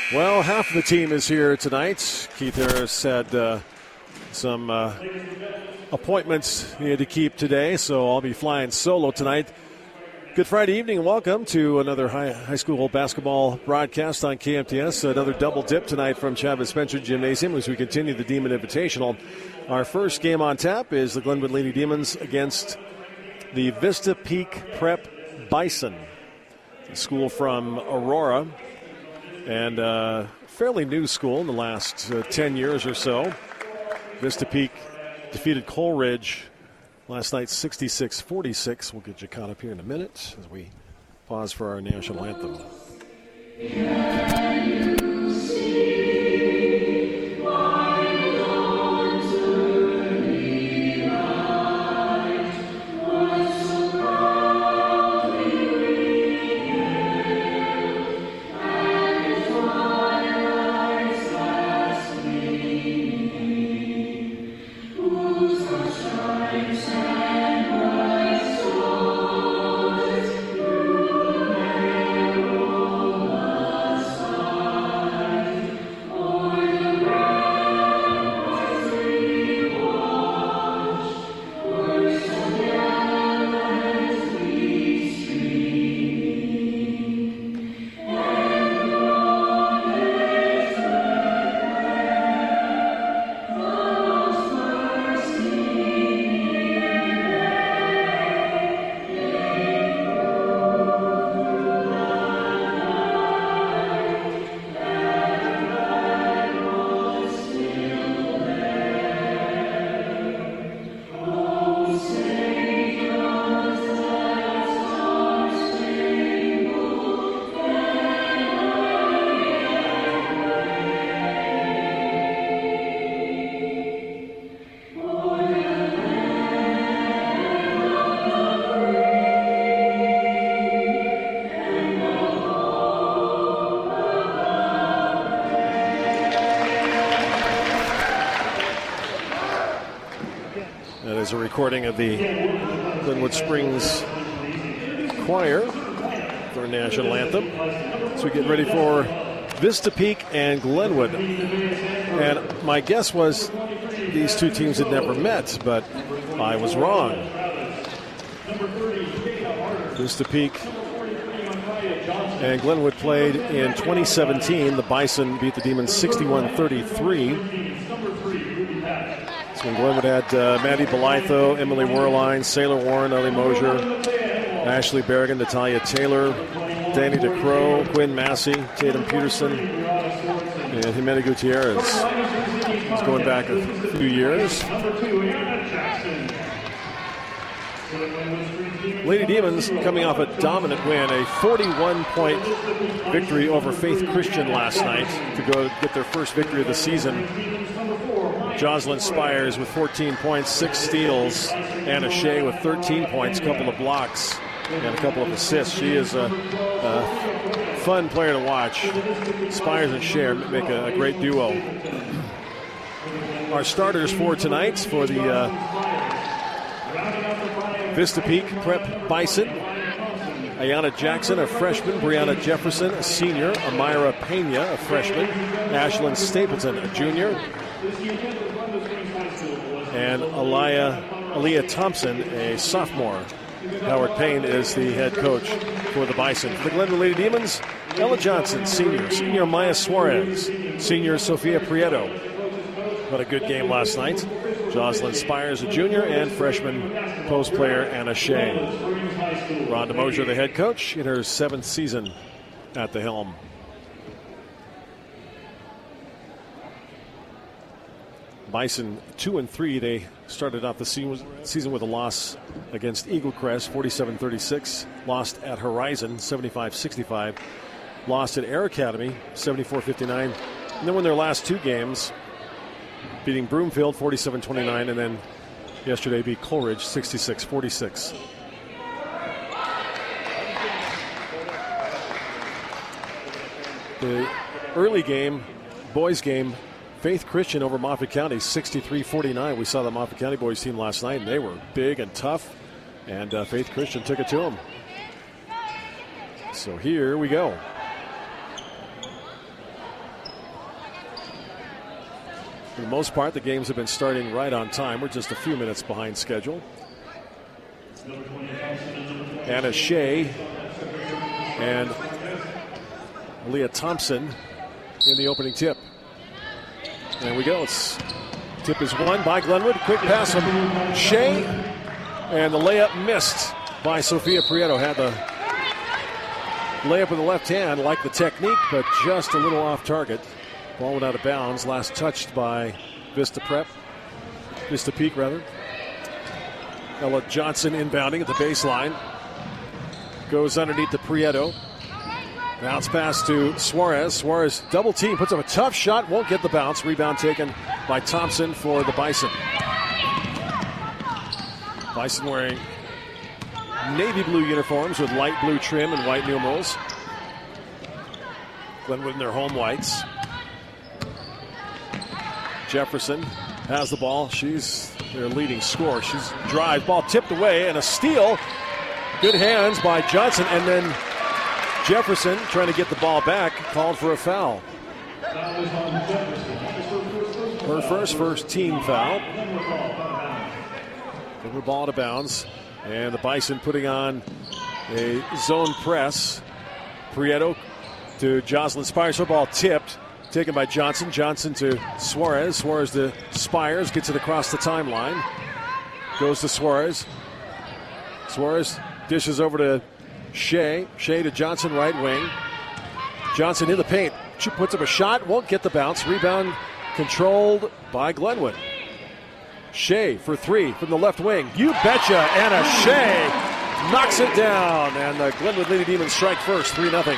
Well, half of the team is here tonight. Keith Harris had some appointments he had to keep today, so I'll be flying solo tonight. Good Friday evening and welcome to another high school basketball broadcast on KMTS. Another double dip tonight from Chavez Spencer Gymnasium as we continue the Demon Invitational. Our first game on tap is the Glenwood Lady Demons against the Vista Peak Prep Bison, a school from Aurora, and a fairly new school in the last 10 years or so. Vista Peak defeated Coleridge last night 66-46. We'll get you caught up here in a minute as we pause for our national anthem. A recording of the Glenwood Springs Choir for a national anthem. So we get ready for Vista Peak and Glenwood. And my guess was these two teams had never met, but I was wrong. Vista Peak and Glenwood played in 2017. The Bison beat the Demons 61-33. When Glenwood had Maddie Belitho, Emily Werlein, Sailor Warren, Ellie Mosier, Ashley Berrigan, Natalia Taylor, Danny DeCrow, Quinn Massey, Tatum Peterson, and Jimena Gutierrez. It's going back a few years. Lady Demons coming off a dominant win, a 41-point victory over Faith Christian last night to go get their first victory of the season. Jocelyn Spires with 14 points, 6 steals. Anna Shea with 13 points, a couple of blocks, and a couple of assists. She is a fun player to watch. Spires and Shea make a great duo. Our starters for tonight for the Vista Peak Prep Bison: Ayana Jackson, a freshman; Brianna Jefferson, a senior; Amira Pena, a freshman; Ashlyn Stapleton, a junior; and Aaliyah Thompson, a sophomore. Howard Payne is the head coach for the Bison. For the Glenwood Lady Demons, Ella Johnson, senior Maya Suarez, senior Sophia Prieto. What a good game last night. Jocelyn Spires, a junior, and freshman post player Anna Shea. Rhonda Mosier, the head coach, in her 7th season at the helm. Bison 2-3. They started off the season with a loss against Eagle Crest, 47-36. Lost at Horizon, 75-65. Lost at Air Academy, 74-59. And then won their last 2 games, beating Broomfield, 47-29, and then yesterday beat Coleridge, 66-46. The early game, boys game, Faith Christian over Moffat County, 63-49. We saw the Moffat County boys team last night, and they were big and tough, and Faith Christian took it to them. So here we go. For the most part, the games have been starting right on time. We're just a few minutes behind schedule. Anna Shea and Leah Thompson in the opening tip. There we go. Tip is won by Glenwood. Quick pass from Shea. And the layup missed by Sophia Prieto. Had the layup with the left hand, like the technique, but just a little off target. Ball went out of bounds. Last touched by Vista Peak. Ella Johnson inbounding at the baseline. Goes underneath to Prieto. Bounce pass to Suarez. Suarez double team, puts up a tough shot, won't get the bounce. Rebound taken by Thompson for the Bison. Bison wearing navy blue uniforms with light blue trim and white numerals. Glenwood in their home whites. Jefferson has the ball. She's their leading scorer. She's drive, ball tipped away, and a steal. Good hands by Johnson, and then Jefferson trying to get the ball back, called for a foul. Her first team foul. Give the ball to bounds, and the Bison putting on a zone press. Prieto to Jocelyn Spires. Her ball tipped, taken by Johnson. Johnson to Suarez. Suarez to Spires, gets it across the timeline. Goes to Suarez. Suarez dishes over to Shea. Shea to Johnson, right wing. Johnson in the paint. She puts up a shot, won't get the bounce. Rebound controlled by Glenwood. Shea for three from the left wing. You betcha, Anna Shea knocks it down. And the Glenwood Lady Demons strike first, 3-0.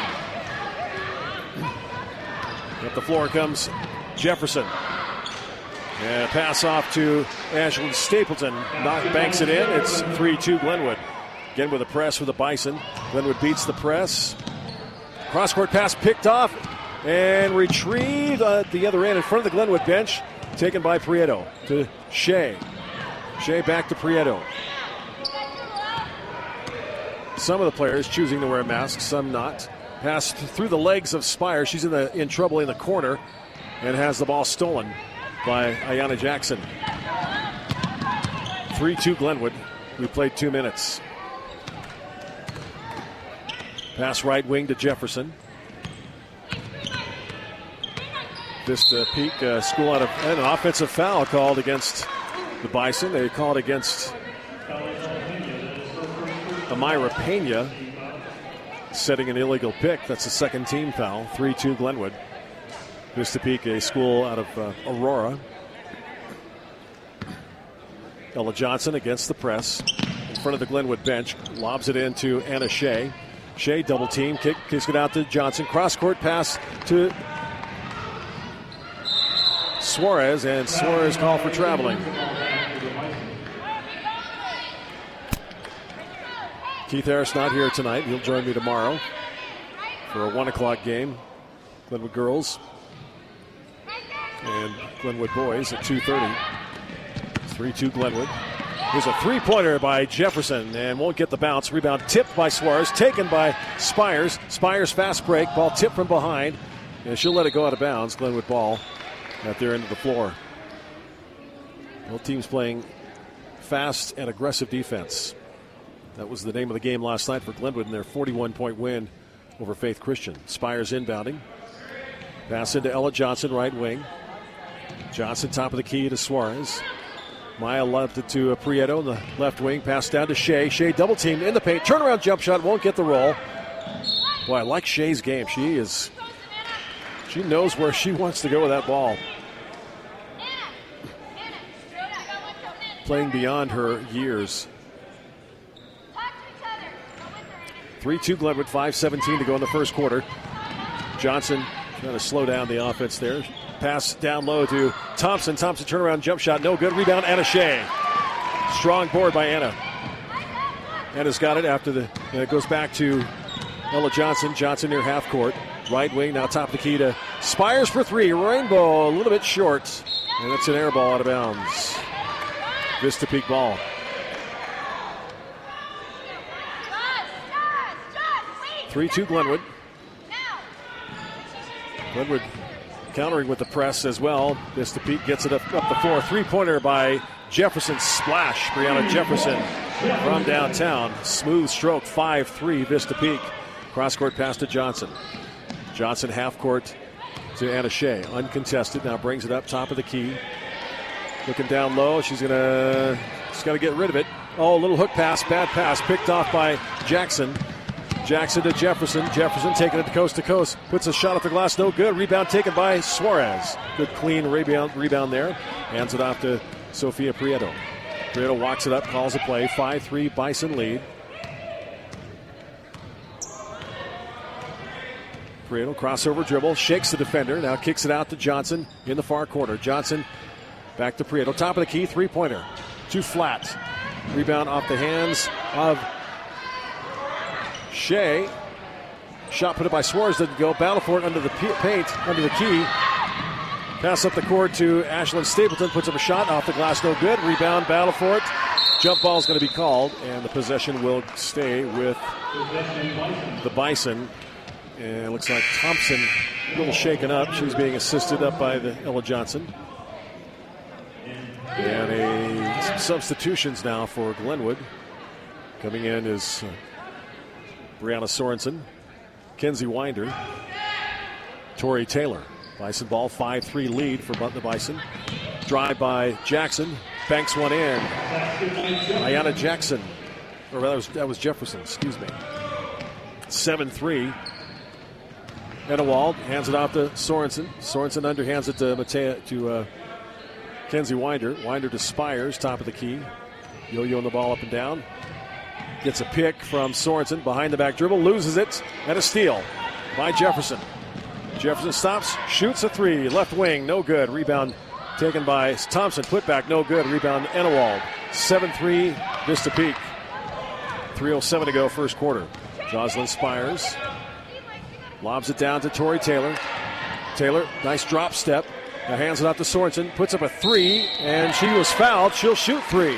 Up the floor comes Jefferson. And pass off to Ashlyn Stapleton. Banks it in. It's 3-2 Glenwood. Again with a press for the Bison. Glenwood beats the press. Cross-court pass picked off and retrieved at the other end in front of the Glenwood bench. Taken by Prieto to Shea. Shea back to Prieto. Some of the players choosing to wear masks, some not. Pass through the legs of Spire. She's in trouble in the corner and has the ball stolen by Ayanna Jackson. 3-2 Glenwood. We played 2 minutes. Pass right wing to Jefferson. Vista Peak school out of an offensive foul called against the Bison. They called against Amira Pena, setting an illegal pick. That's the second team foul. 3-2 Glenwood. Vista Peak, a school out of Aurora. Ella Johnson against the press. In front of the Glenwood bench. Lobs it into Anna Shea. Shea double team. Kicks it out to Johnson. Cross-court pass to Suarez. And Suarez called for traveling. Keith Harris not here tonight. He'll join me tomorrow for a 1 o'clock game. Glenwood girls and Glenwood boys at 2:30. 3-2 Glenwood. Here's a three-pointer by Jefferson and won't get the bounce. Rebound tipped by Suarez, taken by Spires. Spires fast break, ball tipped from behind. And she'll let it go out of bounds. Glenwood ball at their end of the floor. Both teams playing fast and aggressive defense. That was the name of the game last night for Glenwood in their 41-point win over Faith Christian. Spires inbounding. Pass into Ella Johnson, right wing. Johnson top of the key to Suarez. Maya left it to Prieto in the left wing. Pass down to Shea. Shea double teamed in the paint. Turnaround jump shot, won't get the roll. Boy, I like Shea's game. She knows where she wants to go with that ball. Playing beyond her years. 3-2 Glenwood, 5:17 to go in the first quarter. Johnson trying to slow down the offense there. Pass down low to Thompson. Thompson turnaround jump shot, no good. Rebound, Anna Shea. Strong board by Anna. Anna's got it after it goes back to Ella Johnson. Johnson near half court. Right wing, now top of the key to Spires for three. Rainbow a little bit short. And it's an air ball out of bounds. Vista Peak ball. countering with the press as well. Vista Peak gets it up the floor. 3-pointer by Jefferson. Splash. Brianna Jefferson from downtown. Smooth stroke. 5-3 Vista Peak. Cross-court pass to Johnson. Johnson half court to Anna Shea. Uncontested. Now brings it up top of the key. Looking down low. She's got to get rid of it. Oh, a little hook pass. Bad pass. Picked off by Jackson. Jackson to Jefferson. Jefferson taking it to coast. Puts a shot at the glass. No good. Rebound taken by Suarez. Good clean rebound there. Hands it off to Sofia Prieto. Prieto walks it up. Calls a play. 5-3 Bison lead. Prieto crossover dribble. Shakes the defender. Now kicks it out to Johnson in the far corner. Johnson back to Prieto. Top of the key. 3-pointer. Too flat. Rebound off the hands of Shea. Shot put up by Suarez didn't go. Battle for it under the paint, under the key. Pass up the court to Ashlyn Stapleton. Puts up a shot off the glass. No good. Rebound. Battle for it. Jump ball is going to be called, and the possession will stay with the Bison. And it looks like Thompson a little shaken up. She's being assisted up by Ella Johnson. And some substitutions now for Glenwood. Coming in is Brianna Sorensen, Kenzie Winder, Tori Taylor. Bison ball, 5-3 lead for the Bison. Drive by Jackson, banks one in. Ayanna Jackson, or rather that was Jefferson, excuse me. 7-3. Edewald hands it off to Sorensen. Sorensen underhands it to Kenzie Winder. Winder to Spires, top of the key. Yo-yoing the ball up and down. Gets a pick from Sorensen. Behind the back dribble. Loses it. And a steal by Jefferson. Jefferson stops. Shoots a three. Left wing. No good. Rebound taken by Thompson. Put back. No good. Rebound Enewald. 7-3 Vista Peak. 3:07 to go first quarter. Jocelyn Spires lobs it down to Tori Taylor. Taylor, nice drop step. Now hands it off to Sorensen. Puts up a three. And she was fouled. She'll shoot three.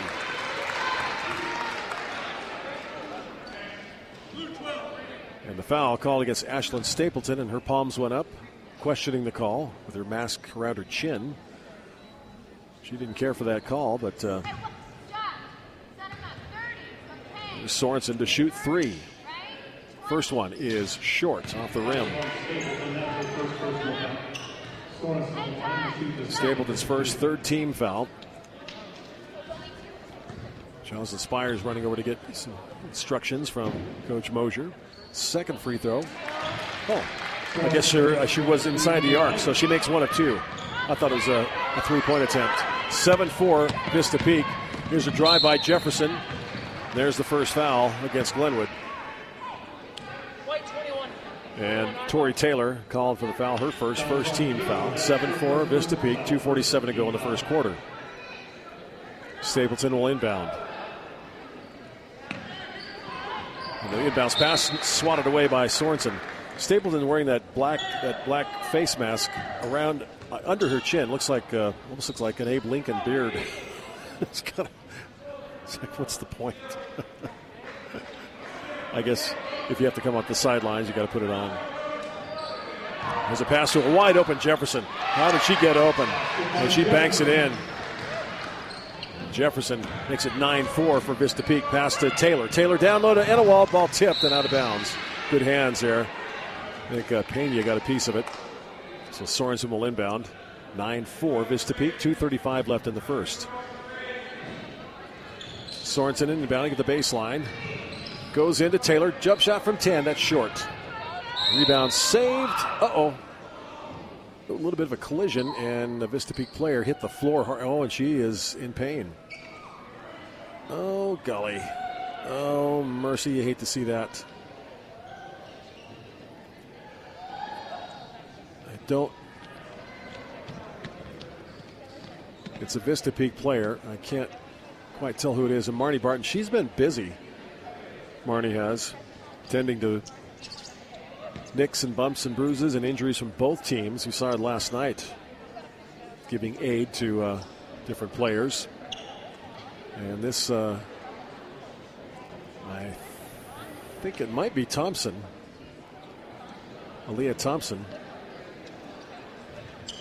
And the foul called against Ashlyn Stapleton, and her palms went up, questioning the call with her mask around her chin. She didn't care for that call, but Sorensen to shoot three. First one is short off the rim. Stapleton's first, third team foul. Jocelyn Spires running over to get some instructions from Coach Mosier. Second free throw. Oh, I guess she was inside the arc, so she makes one of two. I thought it was a three-point attempt. 7-4 Vista Peak. Here's a drive by Jefferson. There's the first foul against Glenwood. And Tori Taylor called for the foul, her first team foul. 7-4 Vista Peak, 2:47 to go in the first quarter. Stapleton will inbound. And the inbounds pass swatted away by Sorensen. Stapleton wearing that black face mask around under her chin. Almost looks like an Abe Lincoln beard. It's like, what's the point? I guess if you have to come off the sidelines, you got to put it on. There's a pass to a wide open Jefferson. How did she get open? And she banks it in. Jefferson makes it 9-4 for Vista Peak. Pass to Taylor. Taylor down low to Enewald. Ball tipped and out of bounds. Good hands there. I think Pena got a piece of it. So Sorensen will inbound. 9-4 Vista Peak. 2:35 left in the first. Sorensen inbounding at the baseline. Goes into Taylor. Jump shot from 10. That's short. Rebound saved. Uh-oh. A little bit of a collision, and a Vista Peak player hit the floor hard. Oh, and she is in pain. Oh, golly. Oh, mercy. You hate to see that. It's a Vista Peak player. I can't quite tell who it is. And Marnie Barton, she's been busy. Marnie has, tending to nicks and bumps and bruises and injuries from both teams. We saw it last night, giving aid to different players. And this, I think it might be Thompson, Aaliyah Thompson.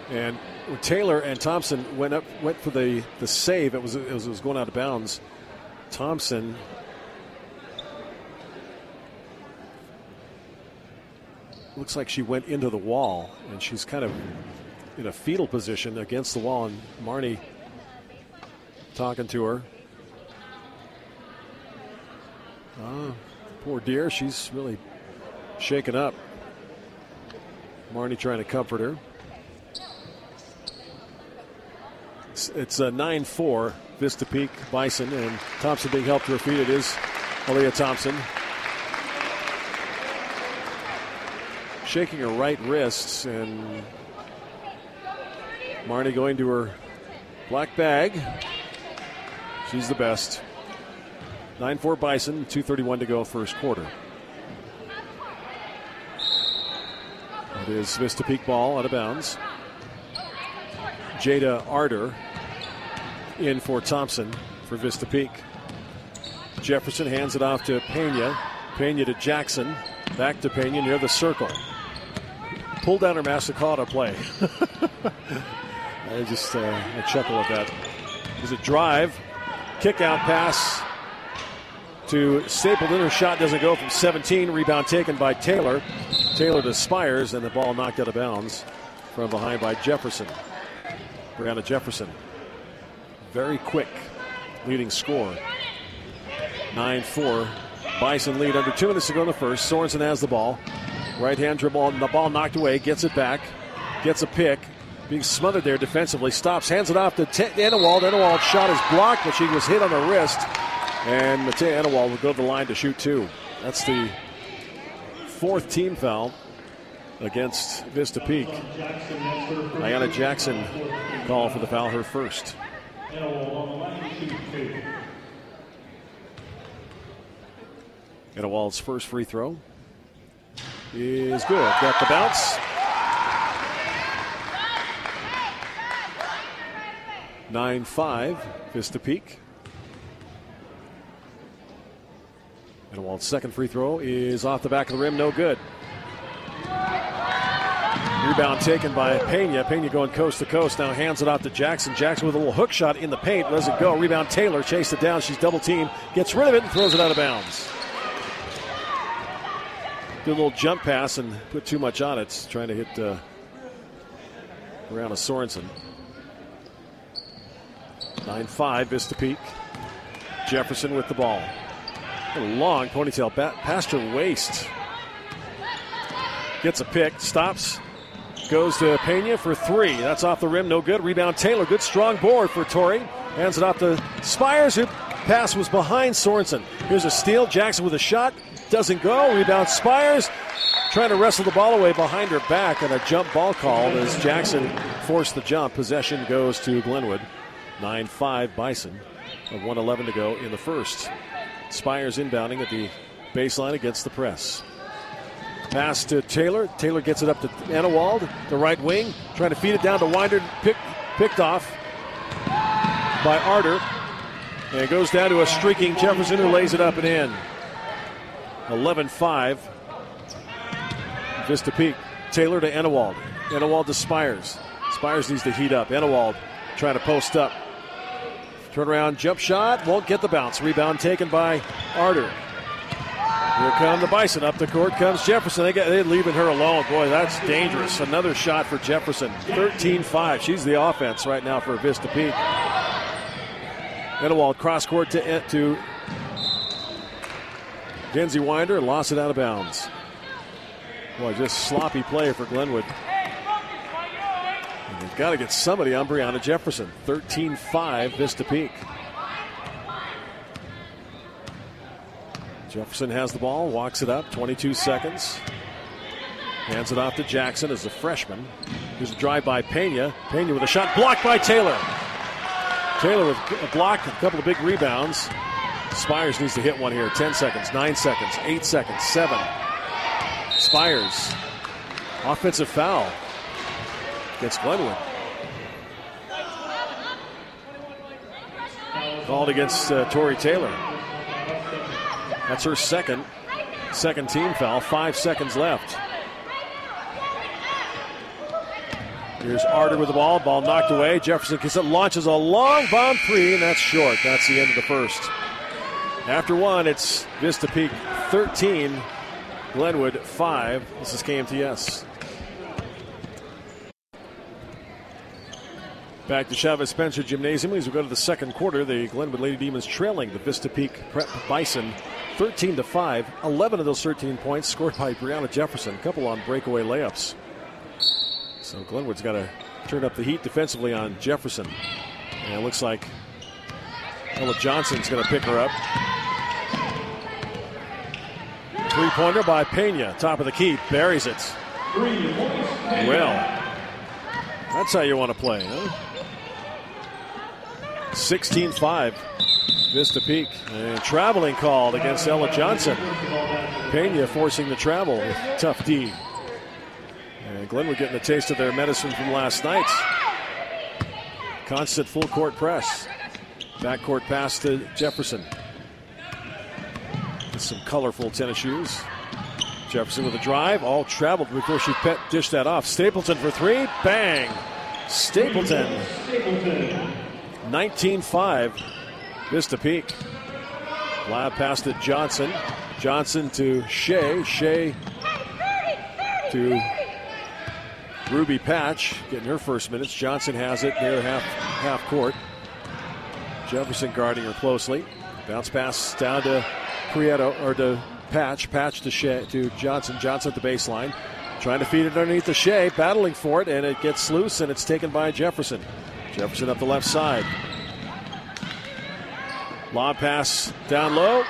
And when Taylor and Thompson went for the save, it was going out of bounds. Thompson looks like she went into the wall, and she's kind of in a fetal position against the wall, and Marnie talking to her. Poor dear, she's really shaken up. Marnie trying to comfort her. It's a 9-4 Vista Peak Bison, and Thompson being helped to her feet. It is Aaliyah Thompson. Shaking her right wrists, and Marnie going to her black bag. She's the best. 9-4 Bison, 2:31 to go first quarter. It is Vista Peak ball out of bounds. Jada Arter in for Thompson for Vista Peak. Jefferson hands it off to Pena. Pena to Jackson. Back to Pena near the circle. Pulled down her mask to call it a play. I chuckle at that. There's a drive. Kick out pass to Stapleton. Her shot doesn't go from 17. Rebound taken by Taylor. Taylor to Spires, and the ball knocked out of bounds from behind by Jefferson. Brianna Jefferson. Very quick leading scorer. 9-4. Bison lead under 2 minutes to go in the first. Sorensen has the ball. Right-hand dribble, the ball knocked away. Gets it back. Gets a pick. Being smothered there defensively. Stops, hands it off to Annewald. Annewald's shot is blocked, but she was hit on the wrist. And Matea Annewald will go to the line to shoot 2. That's the 4th team foul against Vista Peak. Ayanna Jackson call for the foul, her first. Annewald's first free throw is good. Got the bounce. 9-5 Vista Peak. Annewald's second free throw is off the back of the rim, no good. Rebound taken by Pena. Pena going coast to coast. Now hands it off to Jackson. Jackson with a little hook shot in the paint. Lets it go. Rebound Taylor. Chased it down. She's double teamed. Gets rid of it and throws it out of bounds. Did a little jump pass and put too much on it. Trying to hit Brianna Sorensen. 9-5 Vista Peak. Jefferson with the ball. A long ponytail past her waist. Gets a pick. Stops. Goes to Pena for 3. That's off the rim. No good. Rebound Taylor. Good strong board for Torrey. Hands it off to Spires, who pass was behind Sorensen. Here's a steal. Jackson with a shot. Doesn't go. Rebound Spires. Trying to wrestle the ball away behind her back, and a jump ball called as Jackson forced the jump. Possession goes to Glenwood. 9-5 Bison. 1:11 to go in the first. Spires inbounding at the baseline against the press. Pass to Taylor. Taylor gets it up to Annewald, the right wing, trying to feed it down to Winder. Picked off by Arter. And it goes down to a streaking Jefferson, who lays it up and in. 11-5. Vista Peak. Taylor to Annewald. Annewald to Spires. Spires needs to heat up. Annewald trying to post up. Turnaround jump shot. Won't get the bounce. Rebound taken by Arter. Here come the Bison. Up the court comes Jefferson. They're leaving her alone. Boy, that's dangerous. Another shot for Jefferson. 13-5. She's the offense right now for Vista Peak. Annewald cross court to Kenzie Winder. Lost it out of bounds. Boy, just sloppy play for Glenwood. And they've got to get somebody on Brianna Jefferson. 13-5 Vista Peak. Jefferson has the ball, walks it up, 22 seconds. Hands it off to Jackson as a freshman. Here's a drive by Pena. Pena with a shot blocked by Taylor. Taylor with a block, a couple of big rebounds. Spires needs to hit one here. 10 seconds, 9 seconds, 8 seconds, 7. Spires. Offensive foul against Glenwood. Called against Tori Taylor. That's her second team foul. 5 seconds left. Here's Arter with the ball. Ball knocked away. Jefferson gets it, launches a long bomb three, and that's short. That's the end of the first. After one, it's Vista Peak 13, Glenwood 5. This is KMTS. Back to Chavez Spencer Gymnasium as we go to the second quarter. The Glenwood Lady Demons trailing the Vista Peak Prep Bison 13-5. 11 of those 13 points scored by Brianna Jefferson. A couple on breakaway layups. So Glenwood's got to turn up the heat defensively on Jefferson. And it looks like Ella Johnson's going to pick her up. Three-pointer by Pena. Top of the key. Buries it. Well, that's how you want to play, huh? 16-5. Vista Peak. And traveling called against Ella Johnson. Pena forcing the travel with tough D. And Glenwood getting a taste of their medicine from last night. Constant full court press. Backcourt pass to Jefferson. With some colorful tennis shoes. Jefferson with a drive. All traveled before she dished that off. Stapleton for three. Bang! Stapleton. 19-5. Vista Peak. Loud pass to Johnson. Johnson to Shea. Shea to Ruby Patch. Getting her first minutes. Johnson has it near half court. Jefferson guarding her closely. Bounce pass down to Prieto, or to Patch. Patch to Shea, to Johnson. Johnson at the baseline. Trying to feed it underneath the Shea. Battling for it, and it gets loose, and it's taken by Jefferson. Jefferson up the left side. Lob pass down low.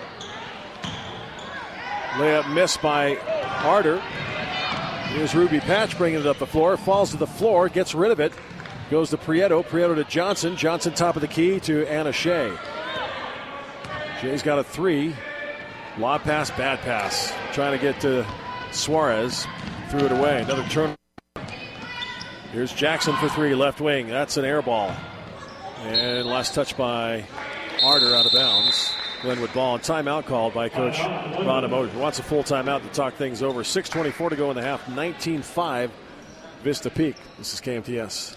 Layup missed by Arter. Here's Ruby Patch bringing it up the floor. Falls to the floor, gets rid of it. Goes to Prieto. Prieto to Johnson. Johnson top of the key to Anna Shea. Shea's got a three. Lob pass, bad pass. Trying to get to Suarez. Threw it away. Another turn. Here's Jackson for three, left wing. That's an air ball. And last touch by Arter, out of bounds. Glenwood ball, and timeout called by Coach Rhonda Moser. Wants a full timeout to talk things over. 6:24 to go in the half. 19-5 Vista Peak. This is KMTS.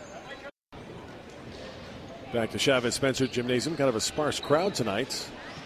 Back to Chavez Spencer Gymnasium. Kind of a sparse crowd tonight.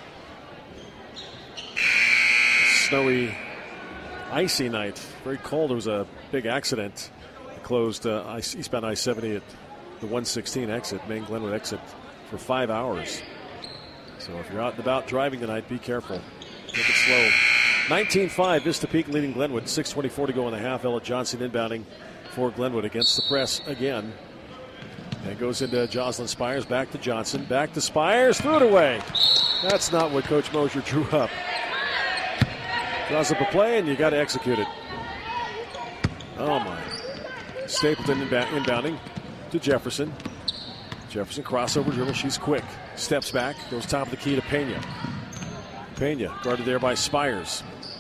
Snowy, icy night. Very cold. There was a big accident. It closed eastbound I-70 at the 116 exit, main Glenwood exit, for 5 hours. So if you're out and about driving tonight, be careful. Take it slow. 19-5, Vista Peak leading Glenwood. 6:24 to go in the half. Ella Johnson inbounding for Glenwood against the press again. And goes into Jocelyn Spires. Back to Johnson. Back to Spires. Threw it away. That's not what Coach Moser drew up. Draws up a play, and you got to execute it. Oh, my. Stapleton inbounding to Jefferson. Jefferson crossover dribble. She's quick. Steps back. Goes top of the key to Pena. Pena guarded there by Spires.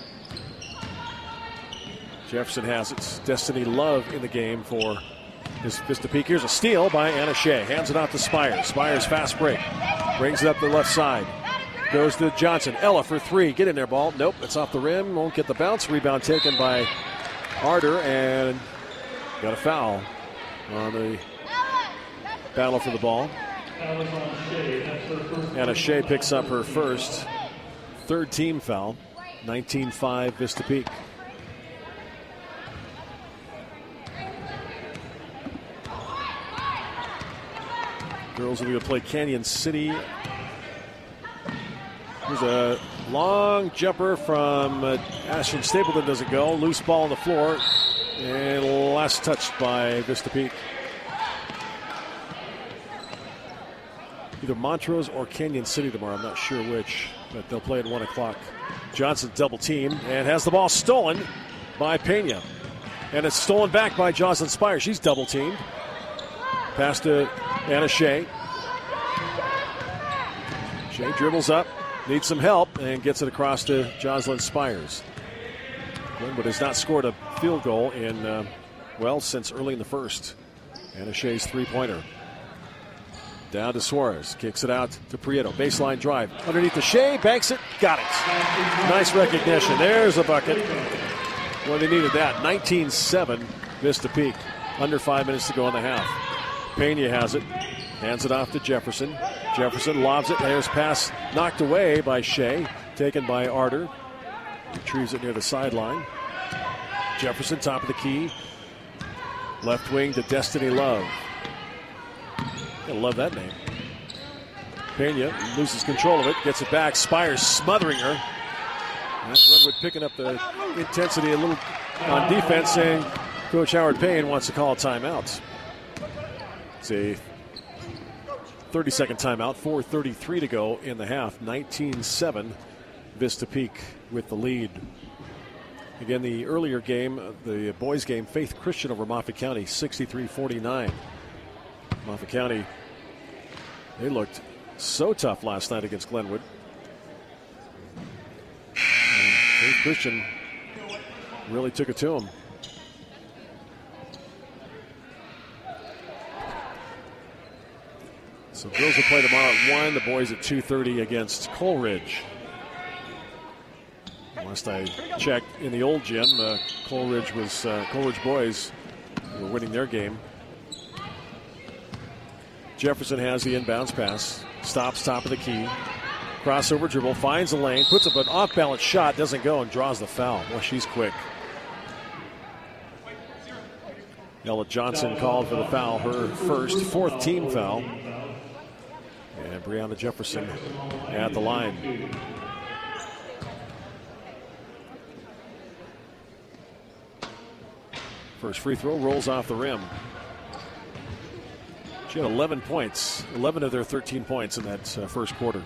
Jefferson has it. Destiny Love in the game for his Vista Peak. Here's a steal by Anna Shea. Hands it off to Spires. Spires fast break. Brings it up the left side. Goes to Johnson. Ella for three. Get in there, ball. Nope, it's off the rim. Won't get the bounce. Rebound taken by Arter, and got a foul on the battle for the ball. Anna Shea picks up her first. Third team foul. 19-5 Vista Peak. Girls are going to play Canyon City. There's a long jumper from Ashton Stapleton. Doesn't go. Loose ball on the floor. And last touched by Vista Peak. Either Montrose or Canyon City tomorrow. I'm not sure which, but they'll play at 1 o'clock. Johnson double team and has the ball stolen by Pena. And it's stolen back by Jocelyn Spires. She's double teamed. Pass to Anna Shea. Shea dribbles up, needs some help, and gets it across to Jocelyn Spires. Glenwood has not scored a field goal in, since early in the first. Anna Shea's three-pointer. Down to Suarez. Kicks it out to Prieto. Baseline drive. Underneath the Shea. Banks it. Got it. Nice recognition. There's a bucket. Well, they needed that. 19-7 Vista Peak. Under 5 minutes to go in the half. Pena has it. Hands it off to Jefferson. Jefferson lobs it. There's pass knocked away by Shea. Taken by Arter. Retrieves it near the sideline. Jefferson, top of the key. Left wing to Destiny Love. I love that name. Pena loses control of it. Gets it back. Spires smothering her. And Glenwood picking up the intensity a little on defense, saying Coach Howard Payne wants to call a timeout. It's a 30-second timeout. 4:33 to go in the half. 19-7. Vista Peak with the lead. Again, the earlier game, the boys game, Faith Christian over Moffat County, 63-49. Moffat County, they looked so tough last night against Glenwood. And Faith Christian really took it to them. So girls will play tomorrow at 1, the boys at 2:30 against Coleridge. Last I checked in the old gym, Coleridge boys were winning their game. Jefferson has the inbounds pass. Stops top of the key. Crossover dribble. Finds the lane. Puts up an off-balance shot. Doesn't go and draws the foul. Well, she's quick. Ella Johnson called for the foul. Her first, fourth team foul. And Brianna Jefferson at the line. First free throw rolls off the rim. She had 11 points, 11 of their 13 points in that first quarter.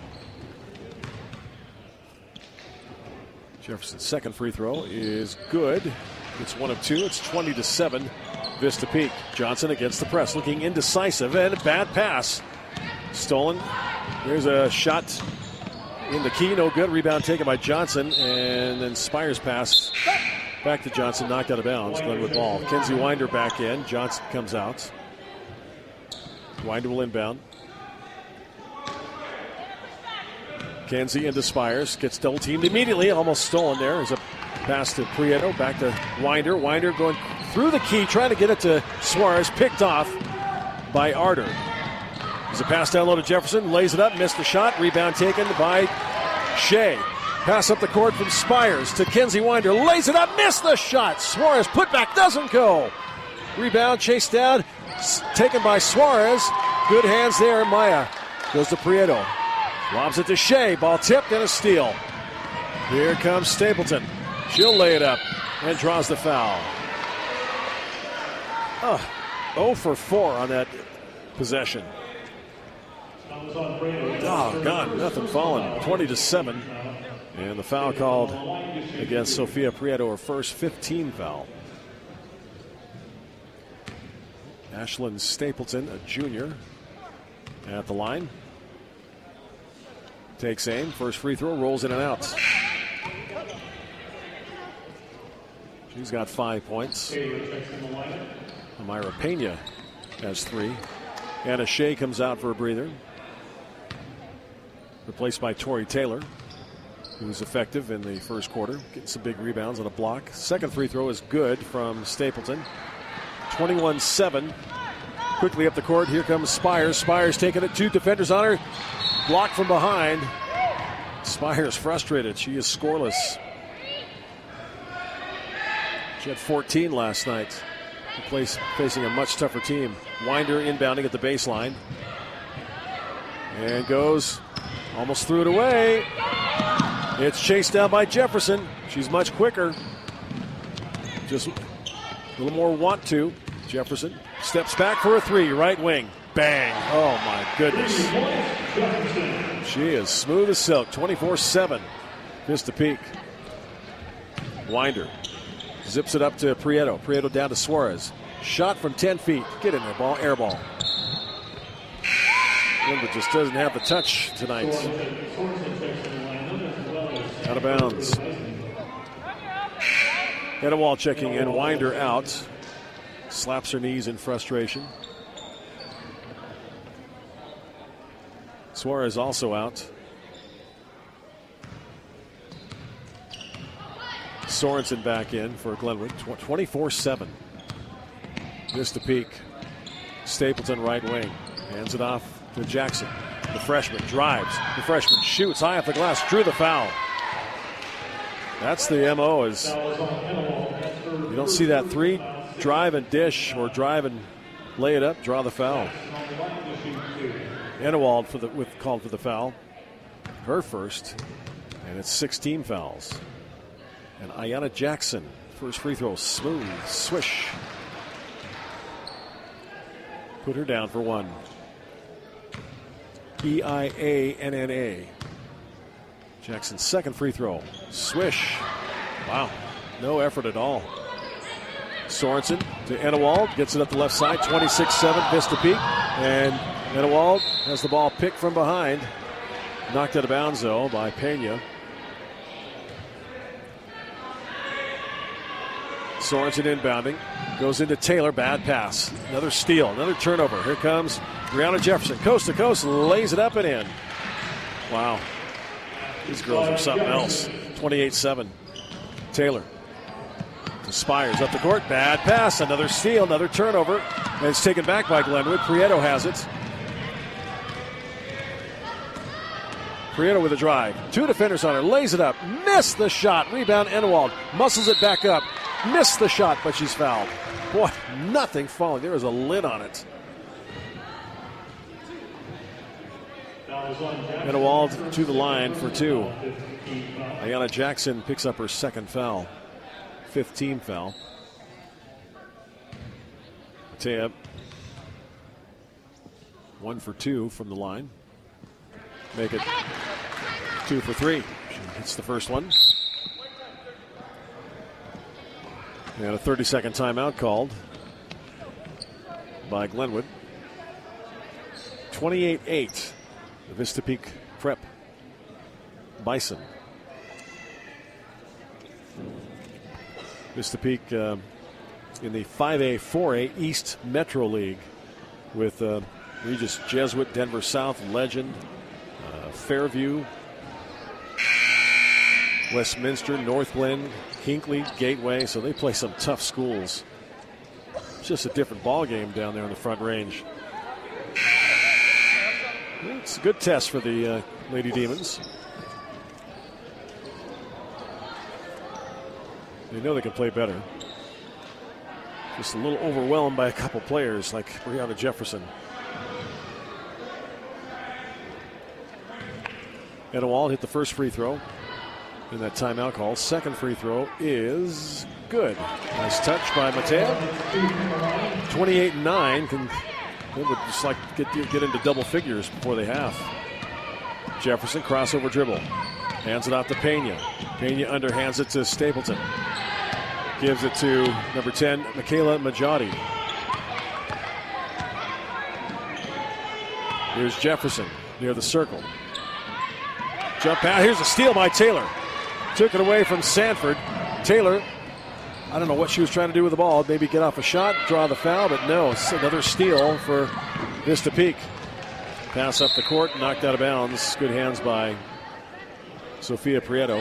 Jefferson's second free throw is good. It's 1 of 2. It's 20-7. Vista Peak. Johnson against the press, looking indecisive, and a bad pass. Stolen. There's a shot in the key, no good. Rebound taken by Johnson, and then Spires pass back to Johnson, knocked out of bounds. Glenwood ball. Kenzie Winder back in. Johnson comes out. Winder will inbound. Kenzie into Spires. Gets double teamed immediately. Almost stolen there. There's a pass to Prieto. Back to Winder. Winder going through the key, trying to get it to Suarez. Picked off by Arter. There's a pass down low to Jefferson. Lays it up. Missed the shot. Rebound taken by Shea. Pass up the court from Spires to Kenzie Winder. Lays it up. Missed the shot. Suarez put back. Doesn't go. Rebound chased down. Taken by Suarez. Good hands there. Maya goes to Prieto. Lobs it to Shea. Ball tipped and a steal. Here comes Stapleton. She'll lay it up and draws the foul. 0 for 4 on that possession. Oh, God, nothing falling. 20-7. And the foul called against Sophia Prieto, her first 15 foul. Ashlyn Stapleton, a junior, at the line. Takes aim. First free throw, rolls in and out. She's got 5 points. Amira Pena has 3. Anna Shea comes out for a breather. Replaced by Tori Taylor, who was effective in the first quarter, getting some big rebounds on a block. Second free throw is good from Stapleton. 21-7. Quickly up the court. Here comes Spires. Spires taking it. 2 defenders on her. Blocked from behind. Spires frustrated. She is scoreless. She had 14 last night. Facing a much tougher team. Winder inbounding at the baseline. And goes. Almost threw it away. It's chased down by Jefferson. She's much quicker. Just a little more want to. Jefferson steps back for a 3. Right wing. Bang. Oh, my goodness. She is smooth as silk. 24-7. Vista Peak. Winder zips it up to Prieto. Prieto down to Suarez. Shot from 10 feet. Get in there, ball. Air ball. Linda just doesn't have the touch tonight. Out of bounds. Edewall checking in. Winder out. Slaps her knees in frustration. Suarez also out. Sorensen back in for Glenwood. 24-7. Vista Peak. Stapleton right wing. Hands it off to Jackson. The freshman drives. The freshman shoots high off the glass. Drew the foul. That's the MO. Is you don't see that three, drive and dish, or drive and lay it up, draw the foul. Enewald called for the foul. Her first. And it's 16 fouls. And Ayanna Jackson, first free throw, smooth, swish. Put her down for one. EIANNA. Jackson's second free throw, swish. Wow, no effort at all. Sorensen to Enewald, gets it up the left side, 26-7, Vista Peak. And Enewald has the ball picked from behind. Knocked out of bounds, though, by Pena. Sorensen inbounding. Goes into Taylor. Bad pass. Another steal. Another turnover. Here comes Brianna Jefferson. Coast to coast. Lays it up and in. Wow. These girls are something else. 28-7. Taylor. To Spires up the court. Bad pass. Another steal. Another turnover. And it's taken back by Glenwood. Prieto has it. Prieto with a drive. Two defenders on her. Lays it up. Missed the shot. Rebound Enewald. Muscles it back up. Missed the shot, but she's fouled. Boy, nothing falling. There is a lid on it. Enewald to the line for two. Ayanna Jackson picks up her second foul. 15 foul. Matea 1 for 2 from the line. Make it 2 for 3. She hits the first one. And a 30-second timeout called by Glenwood. 28-8. The Vista Peak Prep Bison. Vista Peak in the 5A, 4A East Metro League with Regis Jesuit, Denver South, Legend, Fairview, Westminster, North Glen, Hinckley, Gateway. So they play some tough schools. It's just a different ball game down there in the Front Range. It's a good test for the Lady Demons. They know they can play better. Just a little overwhelmed by a couple players like Brianna Jefferson. Enewald hit the first free throw in that timeout call. Second free throw is good. Nice touch by Matea. 28-9. They would just like get into double figures before they half. Jefferson crossover dribble. Hands it off to Pena. Pena underhands it to Stapleton. Gives it to number 10, Michaela Majati. Here's Jefferson near the circle. Jump out. Here's a steal by Taylor. Took it away from Sanford. Taylor, I don't know what she was trying to do with the ball. Maybe get off a shot, draw the foul, but no. It's another steal for Vista Peak. Pass up the court, knocked out of bounds. Good hands by Sophia Prieto.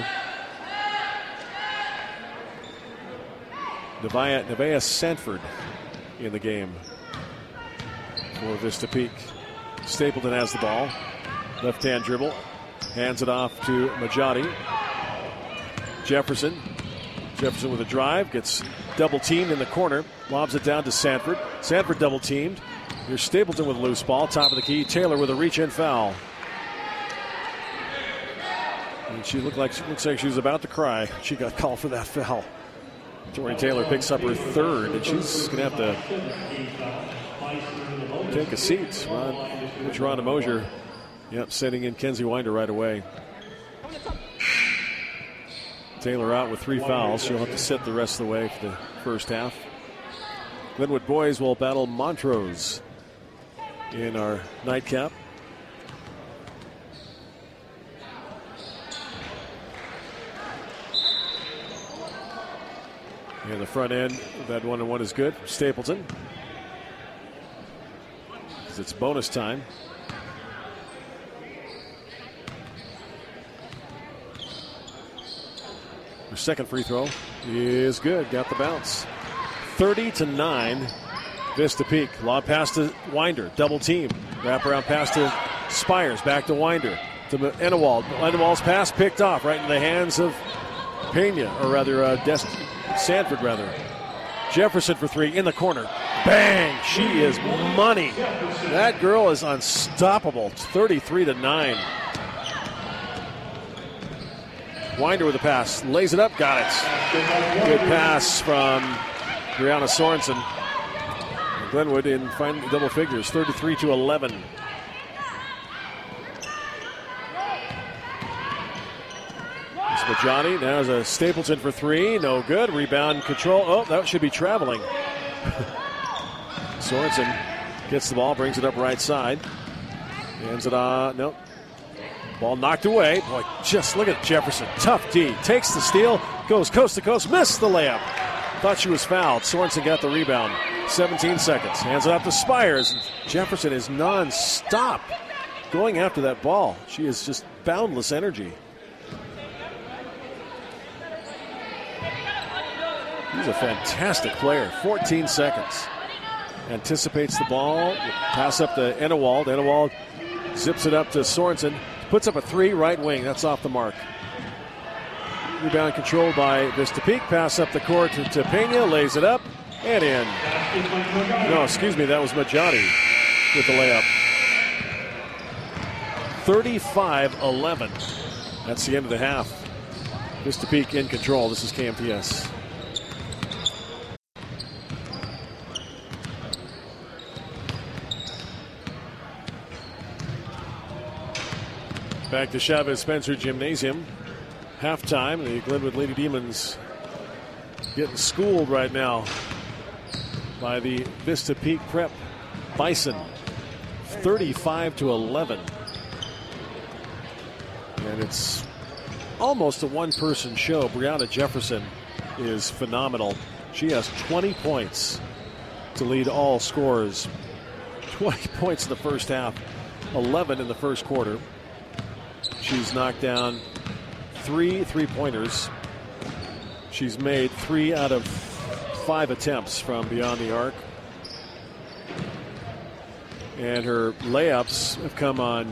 Nevaeh Sanford in the game for Vista Peak. Stapleton has the ball. Left-hand dribble. Hands it off to Majati. Jefferson with a drive. Gets double-teamed in the corner. Lobs it down to Sanford. Sanford double-teamed. Here's Stapleton with a loose ball. Top of the key. Taylor with a reach-in foul. And she looks like she was about to cry. She got called for that foul. Tori Taylor picks up her third, and she's going to have to take a seat. Rhonda Mosier, sending in Kenzie Winder right away. Taylor out with 3 fouls. She'll have to sit the rest of the way for the first half. Glenwood boys will battle Montrose in our nightcap. And the front end, that 1-1 is good. Stapleton. It's bonus time. Her second free throw is good. Got the bounce. 30-9. Vista Peak. Lob pass to Winder. Double team. Wrap around pass to Spires. Back to Winder. To Enewald. Enewald's pass picked off right in the hands of Pena. Or rather, Sanford, rather. Jefferson for three in the corner. Bang! She is money. That girl is unstoppable. 33-9. Winder with the pass. Lays it up. Got it. Good pass from Brianna Sorensen. Glenwood in double figures. 33-11. Majani. Now there's a Stapleton for three. No good. Rebound control. Oh, that should be traveling. Sorensen gets the ball, brings it up right side. Hands it on. Nope. Ball knocked away. Boy, just look at Jefferson. Tough D. Takes the steal. Goes coast to coast. Missed the layup. Thought she was fouled. Sorensen got the rebound. 17 seconds. Hands it off to Spires. Jefferson is non-stop going after that ball. She is just boundless energy. He's a fantastic player. 14 seconds. Anticipates the ball. Pass up to Enewald. Enewald zips it up to Sorensen. Puts up a three, right wing. That's off the mark. Rebound controlled by Vista Peak. Pass up the court to Pena. Lays it up and in. No, excuse me. That was Majani with the layup. 35-11. That's the end of the half. Vista Peak in control. This is KMTS. Back to Chavez Spencer Gymnasium. Halftime. The Glenwood Lady Demons getting schooled right now by the Vista Peak Prep Bison. 35-11. And it's almost a one-person show. Brianna Jefferson is phenomenal. She has 20 points to lead all scorers. 20 points in the first half, 11 in the first quarter. She's knocked down 3 3-pointers. She's made 3 out of 5 attempts from beyond the arc. And her layups have come on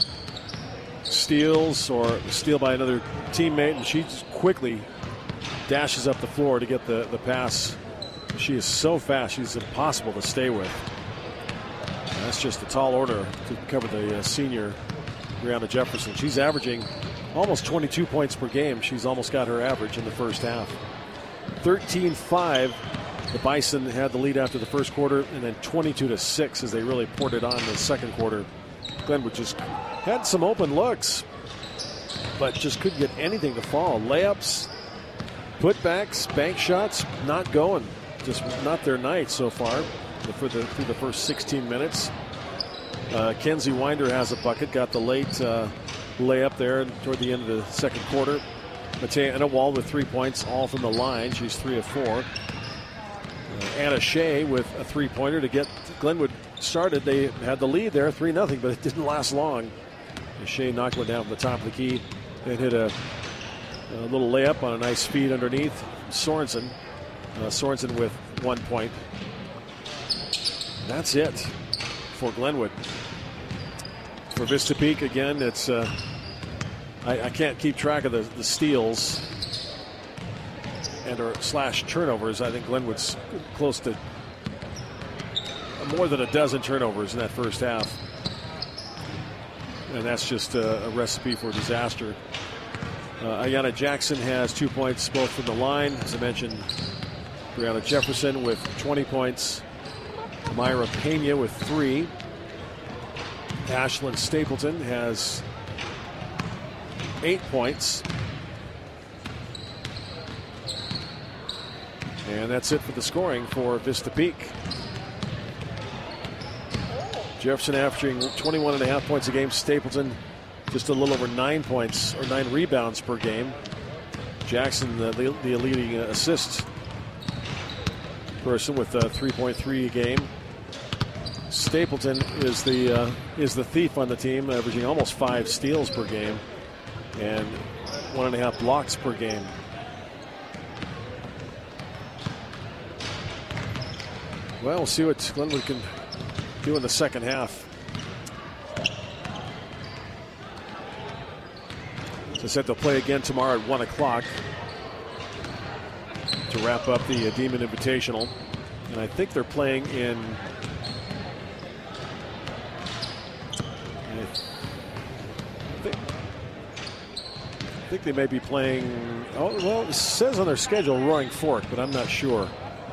steals or steal by another teammate, and she just quickly dashes up the floor to get the pass. She is so fast, she's impossible to stay with. And that's just a tall order to cover the senior Brianna Jefferson. She's averaging almost 22 points per game. She's almost got her average in the first half. 13-5. The Bison had the lead after the first quarter, and then 22-6 as they really poured it on in the second quarter. Glenwood just had some open looks, but just couldn't get anything to fall. Layups, putbacks, bank shots, not going. Just not their night so far through the first 16 minutes. Kenzie Winder has a bucket, got the late layup there toward the end of the second quarter. Matea Enewald with 3 points, all from the line. She's 3 of 4. Anna Shea with a three-pointer to get Glenwood started. They had the lead there, 3-0, but it didn't last long. Shea knocked one down from the top of the key and hit a little layup on a nice feed underneath. Sorensen. Sorensen with 1 point. That's it for Glenwood. For Vista Peak, again, it's I can't keep track of the steals and or / turnovers. I think Glenwood's close to more than a dozen turnovers in that first half. And that's just a recipe for disaster. Ayanna Jackson has 2 points both from the line. As I mentioned, Brianna Jefferson with 20 points. Myra Pena with 3. Ashlyn Stapleton has 8 points. And that's it for the scoring for Vista Peak. Jefferson averaging 21.5 points a game. Stapleton just a little over 9 points or 9 rebounds per game. Jackson, the leading assist person with 3.3 a game. Stapleton is the thief on the team, averaging almost 5 steals per game and 1.5 blocks per game. Well, we'll see what Glenwood can do in the second half. As I said, they'll play again tomorrow at 1 o'clock to wrap up the Demon Invitational. And I think they're playing in... I think they may be playing... Oh, well, it says on their schedule Roaring Fork, but I'm not sure.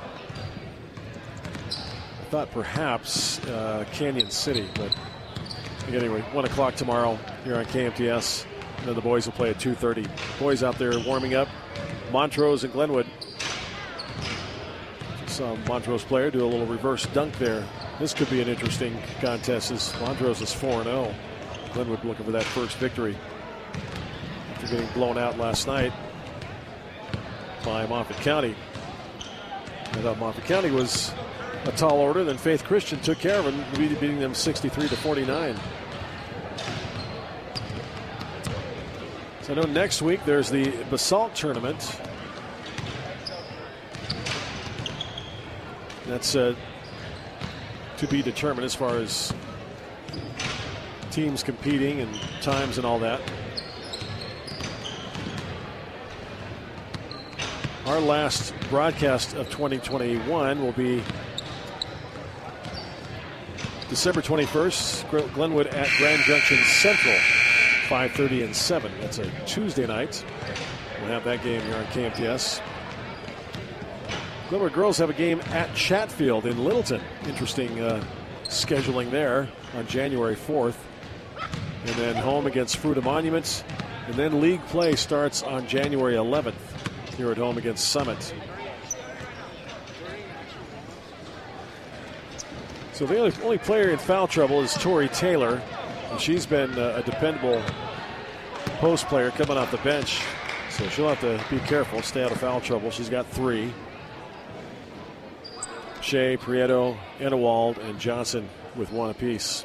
I thought perhaps Canyon City, but anyway, 1 o'clock tomorrow here on KMTS. And then the boys will play at 2:30. Boys out there warming up. Montrose and Glenwood. Saw Montrose player do a little reverse dunk there. This could be an interesting contest as Montrose is 4-0. Glenwood looking for that first victory after getting blown out last night by Moffat County. I thought Moffat County was a tall order. Then Faith Christian took care of them, beating them 63-49. So I know next week there's the Basalt tournament. That's to be determined as far as teams competing and times and all that. Our last broadcast of 2021 will be December 21st, Glenwood at Grand Junction Central, 5:30 and 7. That's a Tuesday night. We'll have that game here on KMTS. Glenwood girls have a game at Chatfield in Littleton. Interesting scheduling there on January 4th. And then home against Fruita Monuments. And then league play starts on January 11th here at home against Summit. So the only player in foul trouble is Tori Taylor. And she's been a dependable post player coming off the bench. So she'll have to be careful, stay out of foul trouble. She's got 3. Shea, Prieto, Enewald, and Johnson with 1 apiece.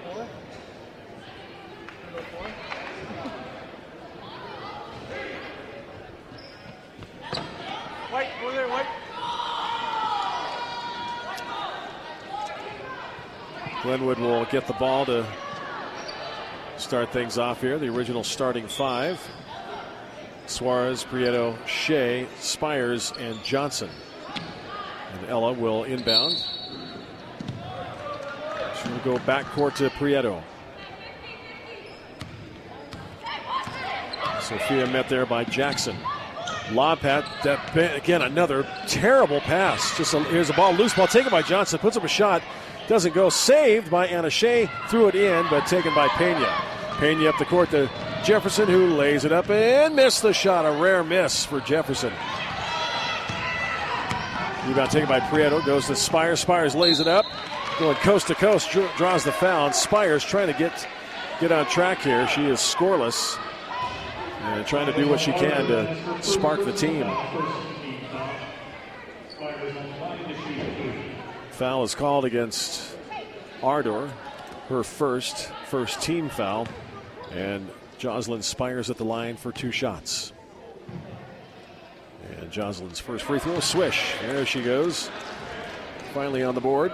White, over there, White. Glenwood will get the ball to start things off here. The original starting 5. Suarez, Prieto, Shea, Spires, and Johnson. And Ella will inbound. She will go backcourt to Prieto. Sophia met there by Jackson. Lob pat, again, another terrible pass. Here's a ball, loose ball taken by Johnson, puts up a shot, doesn't go. Saved by Anna Shea, threw it in, but taken by Pena. Pena up the court to Jefferson, who lays it up and missed the shot. A rare miss for Jefferson. Rebound taken by Prieto, goes to Spires. Spires lays it up, going coast to coast, draws the foul. And Spires trying to get on track here. She is scoreless and trying to do what she can to spark the team. Foul is called against Ardor, her first team foul, and Jocelyn Spires at the line for 2 shots. And Jocelyn's first free throw, swish. There she goes. Finally on the board.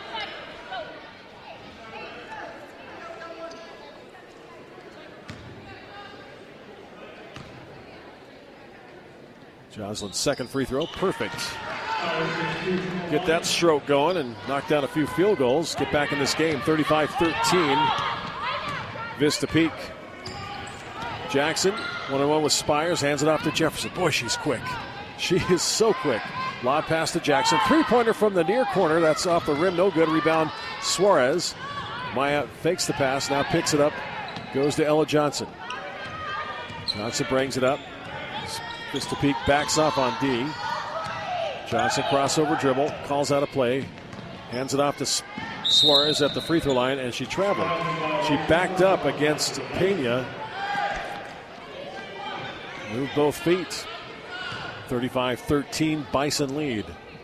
Jocelyn's second free throw, perfect. Get that stroke going and knock down a few field goals. Get back in this game, 35-13. Vista Peak. Jackson, one-on-one with Spires, hands it off to Jefferson. Boy, she's quick. She is so quick. Lob pass to Jackson. Three-pointer from the near corner. That's off the rim. No good. Rebound, Suarez. Maya fakes the pass, now picks it up. Goes to Ella Johnson. Johnson brings it up. Vista Peak backs off on D. Johnson crossover dribble. Calls out a play. Hands it off to Suarez at the free throw line, and she traveled. She backed up against Pena. Moved both feet. 35-13 Bison lead.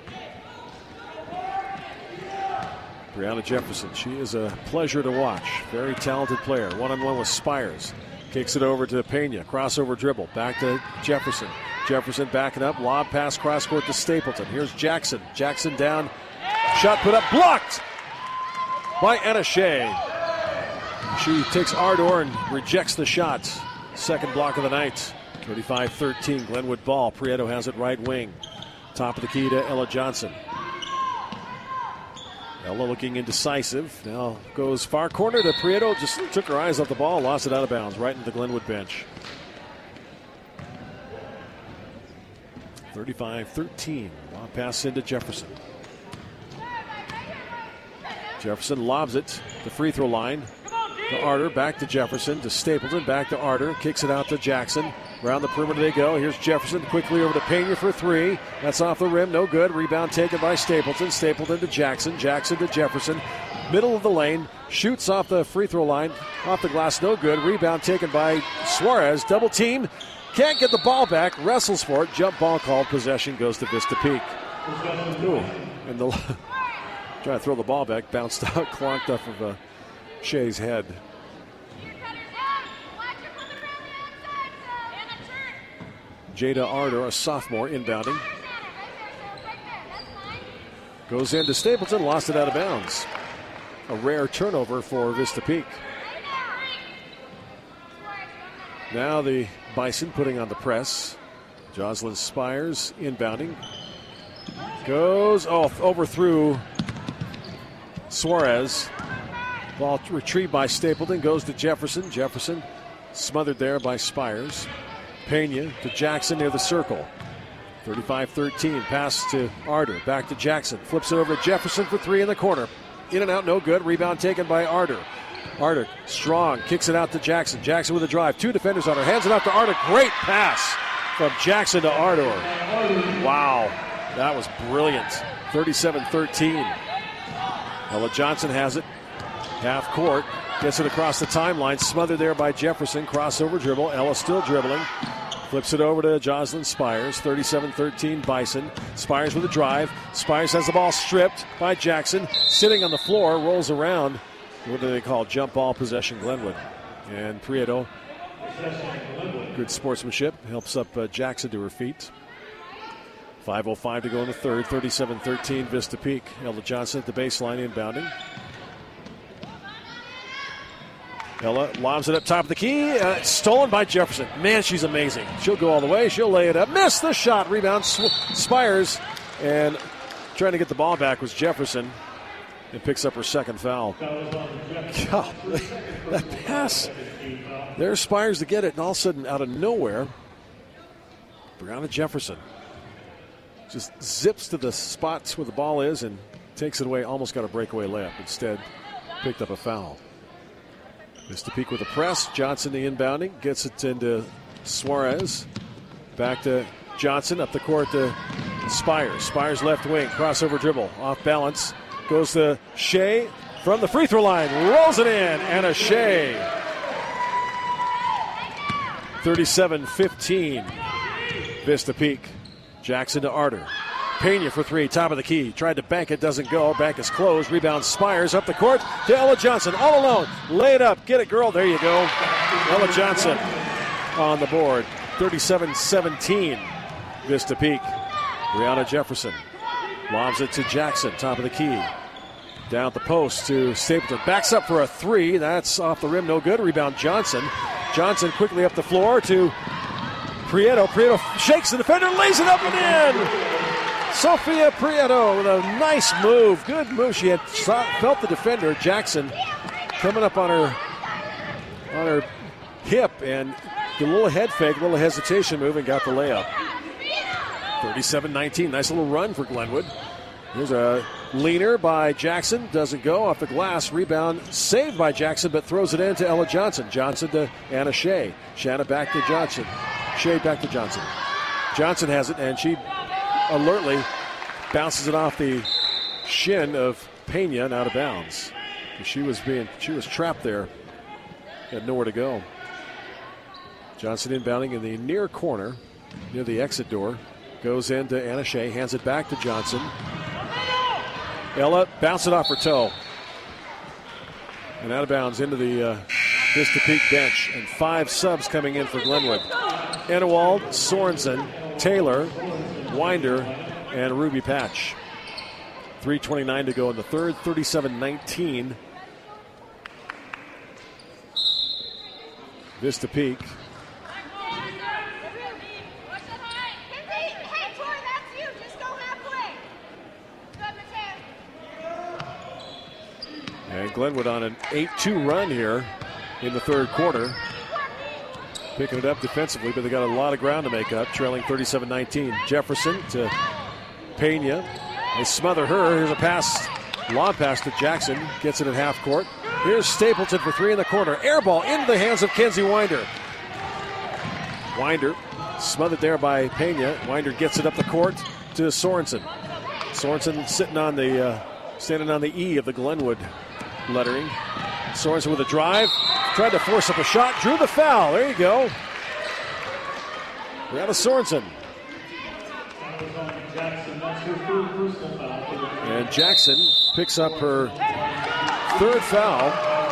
Brianna Jefferson, she is a pleasure to watch. Very talented player. One-on-one with Spires. Kicks it over to Pena. Crossover dribble. Back to Jefferson. Jefferson backing up. Lob pass cross court to Stapleton. Here's Jackson. Jackson down Shot put up, blocked by Anna Shea. She takes Ardor and rejects the shot. Second block of the night. 35-13, Glenwood ball. Prieto has it right wing. Top of the key to Ella Johnson. Ella looking indecisive. Now goes far corner to Prieto. Just took her eyes off the ball. Lost it out of bounds. Right into the Glenwood bench. 35-13. Long pass into Jefferson. Jefferson lobs it. The free throw line. To Ardor, back to Jefferson, to Stapleton, back to Ardor, kicks it out to Jackson. Around the perimeter they go. Here's Jefferson quickly over to Pena for three. That's off the rim, no good. Rebound taken by Stapleton. Stapleton to Jackson, Jackson to Jefferson. Middle of the lane, shoots off the free throw line, off the glass, no good. Rebound taken by Suarez, double team. Can't get the ball back, wrestles for it. Jump ball called, possession goes to Vista Peak. Ooh, and the trying to throw the ball back, bounced out, clonked off of Shea's head. Jada Ardor, a sophomore, inbounding. Goes into Stapleton, lost it out of bounds. A rare turnover for Vista Peak. Now the Bison putting on the press. Jocelyn Spires inbounding. Goes overthrew Suarez. Ball retrieved by Stapleton, goes to Jefferson. Jefferson smothered there by Spires. Pena to Jackson near the circle. 35-13, pass to Ardor, back to Jackson. Flips it over to Jefferson for three in the corner. In and out, no good. Rebound taken by Ardor. Ardor, strong, kicks it out to Jackson. Jackson with a drive. Two defenders on her. Hands it out to Ardor. Great pass from Jackson to Ardor. Wow, that was brilliant. 37-13. Ella Johnson has it. Half court, gets it across the timeline, smothered there by Jefferson, crossover dribble, Ella still dribbling, flips it over to Jocelyn Spires, 37-13 Bison. Spires with a drive, Spires has the ball stripped by Jackson, sitting on the floor, rolls around, what do they call, jump ball possession Glenwood. And Prieto, good sportsmanship, helps up Jackson to her feet. 5:05 to go in the third, 37-13 Vista Peak. Ella Johnson at the baseline inbounding. Ella lobs it up top of the key. Stolen by Jefferson. Man, she's amazing. She'll go all the way. She'll lay it up. Missed the shot. Rebound. Spires. And trying to get the ball back was Jefferson. And picks up her second foul. God, that pass. There's Spires to get it. And all of a sudden, out of nowhere, Brianna Jefferson just zips to the spots where the ball is and takes it away. Almost got a breakaway layup. Instead, picked up a foul. Vista Peak with a press. Johnson the inbounding. Gets it into Suarez. Back to Johnson. Up the court to Spires. Spires left wing. Crossover dribble. Off balance. Goes to Shea from the free throw line. Rolls it in. Anna Shea. 37-15. Vista Peak. Jackson to Ardor. Pena for three, top of the key. Tried to bank it, doesn't go. Bank is closed. Rebound Spires up the court to Ella Johnson. All alone. Lay it up. Get it, girl. There you go. Ella Johnson on the board. 37-17. Vista Peak. Brianna Jefferson lobs it to Jackson, top of the key. Down at the post to Stapleton. Backs up for a three. That's off the rim. No good. Rebound Johnson. Johnson quickly up the floor to Prieto. Prieto shakes the defender, lays it up and in. Sophia Prieto with a nice move. Good move. She had felt the defender, Jackson, coming up on her hip and did a little head fake, a little hesitation move and got the layup. 37-19. Nice little run for Glenwood. Here's a leaner by Jackson. Doesn't go off the glass. Rebound saved by Jackson, but throws it in to Ella Johnson. Johnson to Anna Shea. Shanna back to Johnson. Shea back to Johnson. Johnson has it, and she alertly bounces it off the shin of Pena and out of bounds. She was trapped there. Had nowhere to go. Johnson inbounding in the near corner, near the exit door. Goes into Anna Shea, hands it back to Johnson. Ella bounces it off her toe. And out of bounds into the Vista Peak bench. And 5 subs coming in for Glenwood. Enewald, Sorensen, Taylor, Winder, and Ruby Patch. 3:29 to go in the third, 37-19. Vista Peak. And Glenwood on an 8-2 run here in the third quarter. Picking it up defensively, but they got a lot of ground to make up, trailing 37-19. Jefferson to Pena. They smother her. Here's a pass, long pass to Jackson. Gets it at half court. Here's Stapleton for three in the corner. Air ball into the hands of Kenzie Winder. Winder smothered there by Pena. Winder gets it up the court to Sorensen. Sorensen sitting on the, standing on the E of the Glenwood lettering. Sorensen with a drive. Tried to force up a shot. Drew the foul. There you go. Brianna Sorensen. And Jackson picks up her third foul.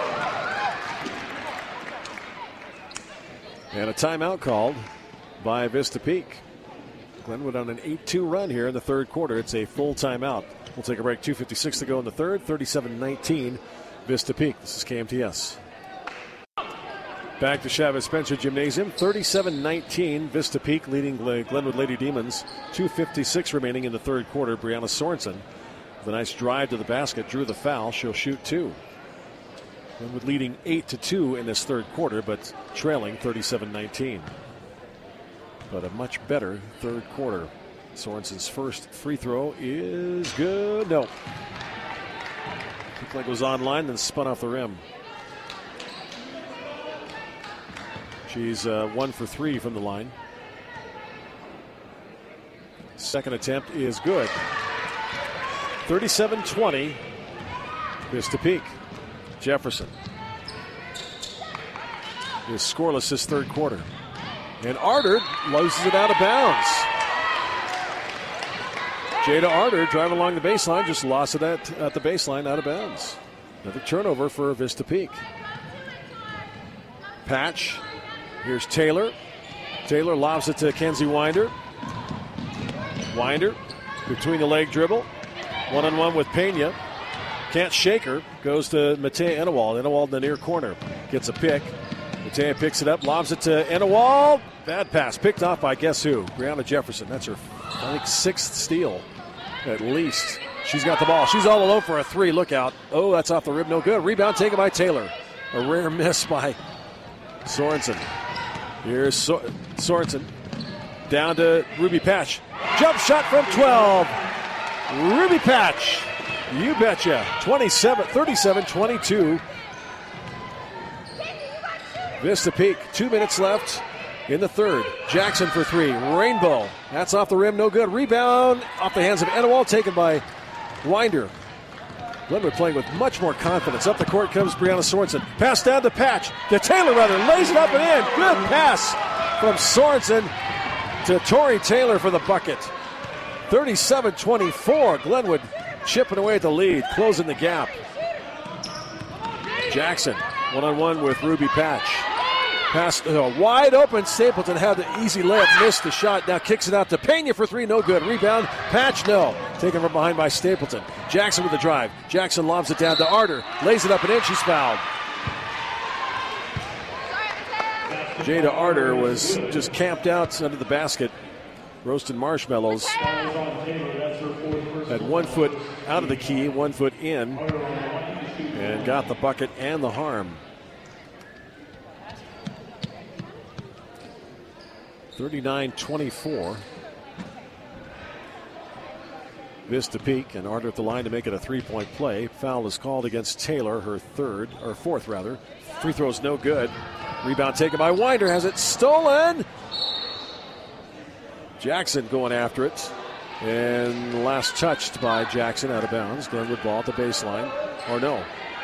And a timeout called by Vista Peak. Glenwood on an 8-2 run here in the third quarter. It's a full timeout. We'll take a break. 2:56 to go in the third. 37-19 Vista Peak. This is KMTS. Back to Chavez Spencer Gymnasium. 37-19 Vista Peak leading Glenwood Lady Demons. 2:56 remaining in the third quarter. Brianna Sorensen with a nice drive to the basket. Drew the foul. She'll shoot two. Glenwood leading 8-2 in this third quarter, but trailing 37-19. But a much better third quarter. Sorensen's first free throw is good. No. Looked like it was online, then spun off the rim. She's 1 for 3 from the line. Second attempt is good. 37-20. Vista Peak. Jefferson is scoreless this third quarter. And Arter loses it out of bounds. Jada Arter driving along the baseline, just lost it at the baseline, out of bounds. Another turnover for Vista Peak. Patch. Here's Taylor. Taylor lobs it to Kenzie Winder. Winder between the leg dribble. One-on-one with Pena. Can't shake her. Goes to Matea Enewald. Enewald in the near corner. Gets a pick. Matea picks it up, lobs it to Enewald. Bad pass. Picked off by guess who? Brianna Jefferson. That's her, I think, sixth steal at least. She's got the ball. She's all alone for a three. Look out. Oh, that's off the rib. No good. Rebound taken by Taylor. A rare miss by Sorensen. Here's Sorensen. Down to Ruby Patch. Jump shot from 12. Ruby Patch. You betcha. 37-22. Vista Peak. 2 minutes left in the third. Jackson for three. Rainbow. That's off the rim. No good. Rebound off the hands of Enewald. Taken by Winder. Glenwood playing with much more confidence. Up the court comes Brianna Sorensen. Pass down to Patch. To Taylor, rather. Lays it up and in. Good pass from Sorensen to Tori Taylor for the bucket. 37-24. Glenwood chipping away at the lead. Closing the gap. Jackson. One-on-one with Ruby Patch. Pass wide open. Stapleton had the easy layup. Missed the shot. Now kicks it out to Pena for three. No good. Rebound. Patch, no. Taken from behind by Stapleton. Jackson with the drive. Jackson lobs it down to Arter. Lays it up and in. She's fouled. Jada Arter was just camped out under the basket. Roasting marshmallows. Had 1 foot out of the key, 1 foot in. And got the bucket and the harm. 39-24. Vista Peak, and Arter at the line to make it a three-point play. Foul is called against Taylor, her fourth. Free throw's no good. Rebound taken by Winder, has it stolen. Jackson going after it. And last touched by Jackson, out of bounds. Glenwood ball at the baseline. Or no.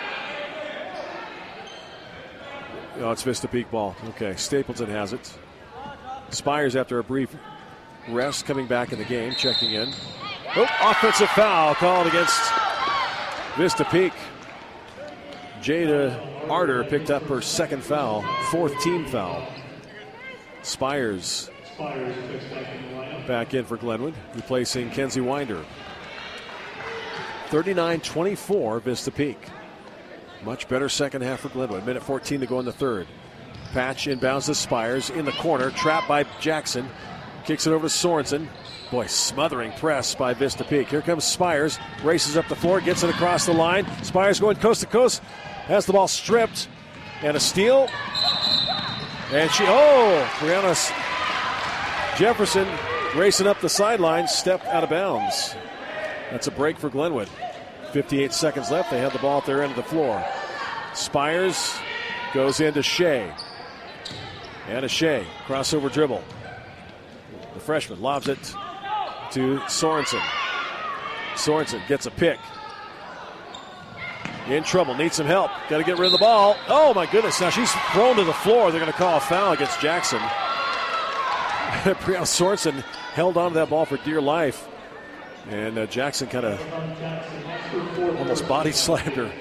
Oh, it's Vista Peak ball. Okay, Stapleton has it. Spires, after a brief rest, coming back in the game, checking in. Oh, offensive foul called against Vista Peak. Jada Arter picked up her second foul, fourth team foul. Spires back in for Glenwood, replacing Kenzie Winder. 39-24 Vista Peak. Much better second half for Glenwood. Minute 14 to go in the third. Patch inbounds to Spires in the corner. Trapped by Jackson. Kicks it over to Sorensen. Boy, smothering press by Vista Peak. Here comes Spires. Races up the floor. Gets it across the line. Spires going coast to coast. Has the ball stripped. And a steal. And Brianna Jefferson racing up the sideline. Stepped out of bounds. That's a break for Glenwood. 58 seconds left. They have the ball at their end of the floor. Spires goes into Shea. And a Shea. Crossover dribble. The freshman lobs it to Sorensen. Sorensen gets a pick. In trouble. Needs some help. Got to get rid of the ball. Oh, my goodness. Now she's thrown to the floor. They're going to call a foul against Jackson. Brianna Sorensen held on to that ball for dear life. And Jackson kind of almost body slammed her.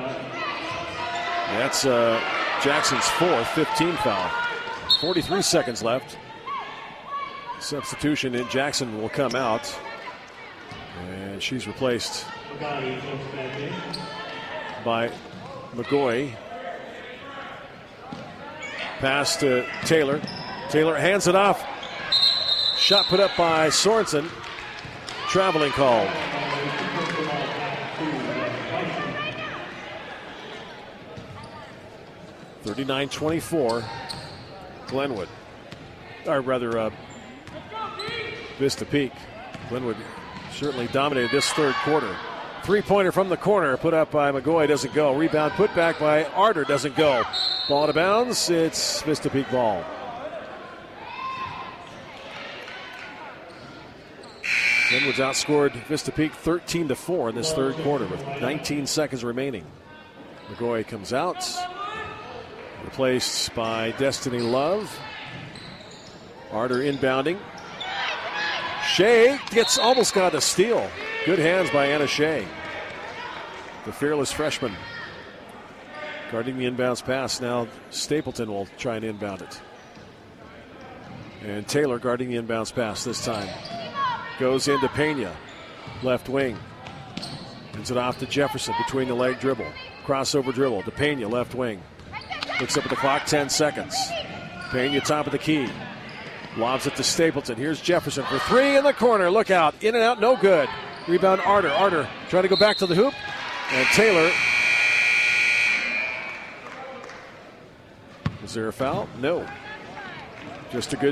That's Jackson's fourth, 15 foul. 43 seconds left. Substitution in Jackson will come out. And she's replaced by McGoy. Pass to Taylor. Taylor hands it off. Shot put up by Sorensen. Traveling call. (39-24) Glenwood. Or rather, Vista Peak. Glenwood certainly dominated this third quarter. Three-pointer from the corner put up by McGoy doesn't go. Rebound put back by Arter doesn't go. Ball out of bounds. It's Vista Peak ball. Glenwood's outscored Vista Peak 13-4 in this third quarter with 19 seconds remaining. McGoy comes out, replaced by Destiny Love. Arter inbounding. Shea almost got a steal. Good hands by Anna Shea. The fearless freshman guarding the inbounds pass. Now Stapleton will try and inbound it. And Taylor guarding the inbounds pass this time. Goes into Pena, left wing. Hands it off to Jefferson between the leg dribble. Crossover dribble to Pena, left wing. Looks up at the clock, 10 seconds. Pena top of the key. Lobs it to Stapleton. Here's Jefferson for three in the corner. Look out. In and out, no good. Rebound Arter. Arter trying to go back to the hoop. And Taylor. Is there a foul? No. Just a good.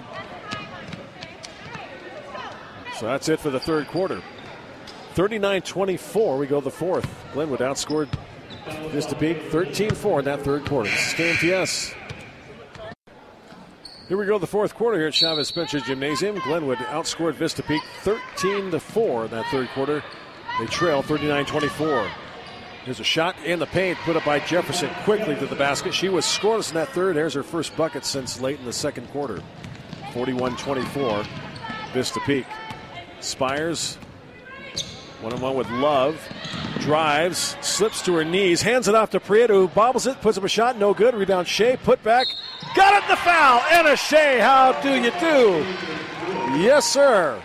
So that's it for the third quarter. 39-24, we go the fourth. Glenwood outscored Vista Peak 13-4 in that third quarter. This is KMTS. Here we go the fourth quarter here at Chavez Spencer Gymnasium. Glenwood outscored Vista Peak 13-4 in that third quarter. They trail 39-24. There's a shot in the paint put up by Jefferson quickly to the basket. She was scoreless in that third. There's her first bucket since late in the second quarter. 41-24, Vista Peak. Spires, one-on-one with Love, drives, slips to her knees, hands it off to Prieto, who bobbles it, puts up a shot, no good. Rebound Shea, put back, got it, the foul. Anna Shea, how do you do? Yes, sir.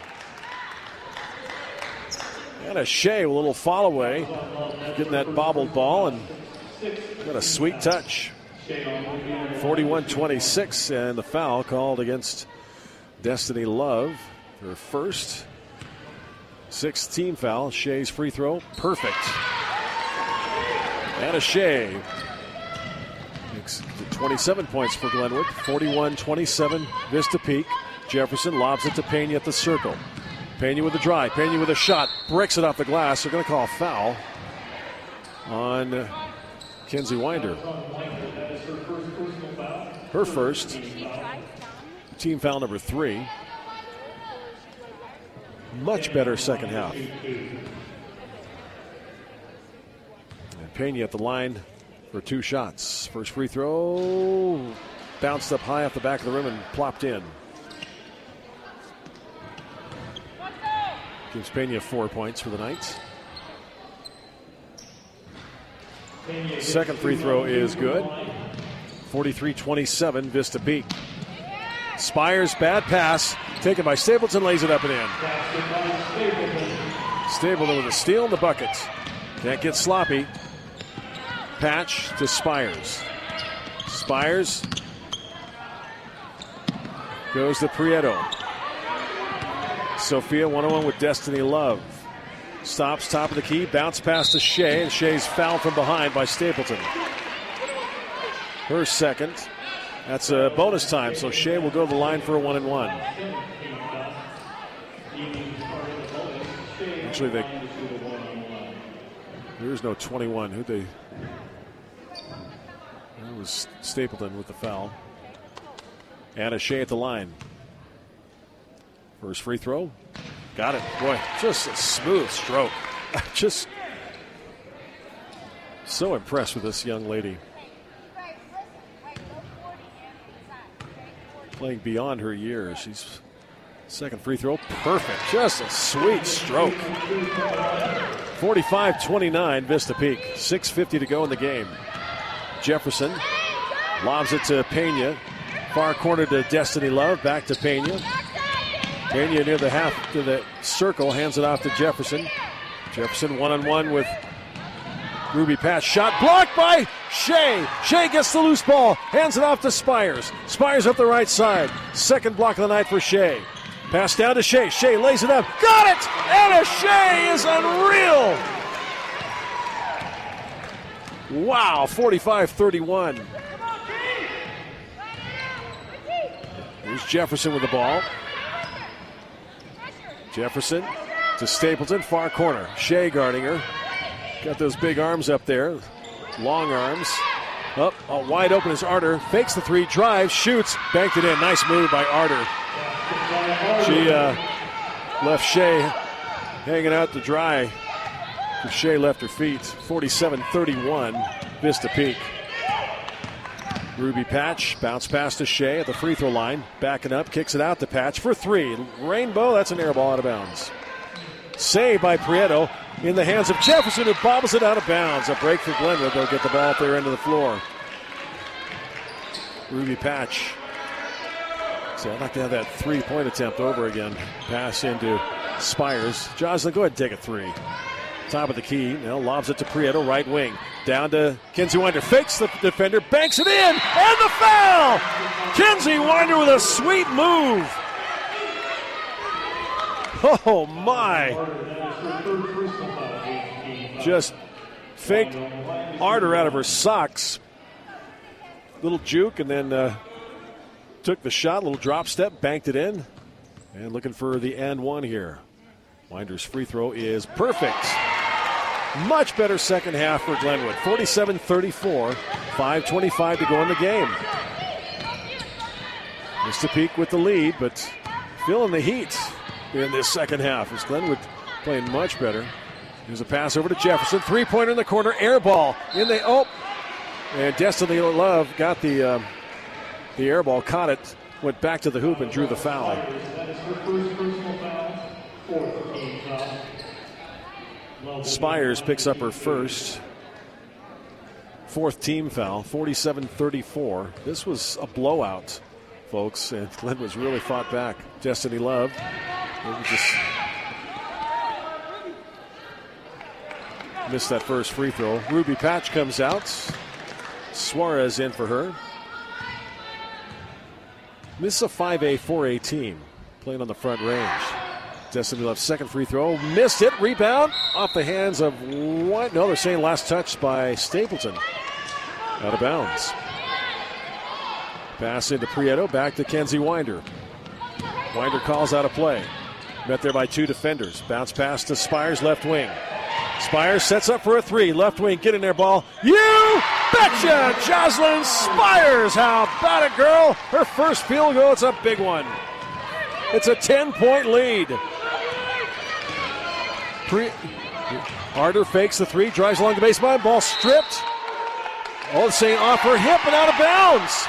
Anna Shea, a little fall away, getting that bobbled ball, and got a sweet touch. 41-26, and the foul called against Destiny Love, her first. Sixth team foul. Shea's free throw, perfect. Anna Shea makes 27 points for Glenwood. 41-27, Vista Peak. Jefferson lobs it to Pena at the circle. Pena with a drive. Pena with a shot. Breaks it off the glass. They're going to call a foul on Kenzie Winder. Her first. Team foul number 3. Much better second half. And Pena at the line for 2 shots. First free throw bounced up high off the back of the rim and plopped in. Gives Pena 4 points for the Knights. Second free throw is good. 43-27, Vista Peak. Spires, bad pass, taken by Stapleton, lays it up and in. Stapleton with a steal in the bucket. Can't get sloppy. Patch to Spires. Spires goes to Prieto. Sophia 1-on-1 with Destiny Love. Stops top of the key, bounce pass to Shea, and Shea's fouled from behind by Stapleton. Her second. That's a bonus time, so Shea will go to the line for a 1-and-1. Actually, there's no 21. That was Stapleton with the foul. Anna Shea at the line. First free throw. Got it. Boy, just a smooth stroke. Just so impressed with this young lady. Playing beyond her years. She's second free throw. Perfect. Just a sweet stroke. 45-29 Vista Peak. 6:50 to go in the game. Jefferson lobs it to Pena. Far corner to Destiny Love. Back to Pena. Pena near the half to the circle. Hands it off to Jefferson. Jefferson 1-on-1 with Ruby Patch. Shot blocked by Shea. Shea gets the loose ball. Hands it off to Spires. Spires up the right side. Second block of the night for Shea. Pass down to Shea. Shea lays it up. Got it! Anna Shea is unreal! Wow, 45-31. Here's Jefferson with the ball. Jefferson to Stapleton, far corner. Shea guarding her. Got those big arms up there. Long arms. Up, wide open is Arter. Fakes the three, drives, shoots, banked it in. Nice move by Arter. She left Shea hanging out to dry. Shea left her feet. 47-31, Vista Peak. Ruby Patch, bounce pass to Shea at the free throw line. Backing up, kicks it out to Patch for three. Rainbow, that's an air ball out of bounds. Saved by Prieto in the hands of Jefferson, who bobbles it out of bounds. A break for Glenwood. They'll get the ball at their end of the floor. Ruby Patch. So I'd like to have that three-point attempt over again. Pass into Spires. Jocelyn, go ahead and take a three. Top of the key. Now lobs it to Prieto, right wing. Down to Kenzie Winder. Fakes the defender, banks it in, and the foul! Kenzie Winder with a sweet move. Oh, my. Just faked Arter out of her socks. Little juke, and then took the shot, little drop step, banked it in. And looking for the and one here. Winder's free throw is perfect. Much better second half for Glenwood. 47-34, 5:25 to go in the game. Vista Peak with the lead, but feeling the heat in this second half as Glenwood playing much better. Here's a pass over to Jefferson. Three-pointer in the corner, air ball. And Destiny Love got the air ball, caught it, went back to the hoop and drew the foul. Spires picks up her fourth team foul, 47-34. This was a blowout, folks, and Glenwood's really fought back. Destiny Love just missed that first free throw. Ruby Patch comes out. Suarez in for her. This is a 5A, 4A team playing on the front range. Destiny Love's second free throw. Missed it. Rebound off the hands of what? No, they're saying last touch by Stapleton. Out of bounds. Pass into Prieto. Back to Kenzie Winder. Winder calls out a play. Met there by two defenders. Bounce pass to Spires, left wing. Spires sets up for a three. Left wing, get in there, ball. You betcha! Jocelyn Spires. How about it, girl? Her first field goal. It's a big one. It's a 10-point lead. Arter fakes the three, drives along the baseline, ball stripped. All the same off her hip and out of bounds.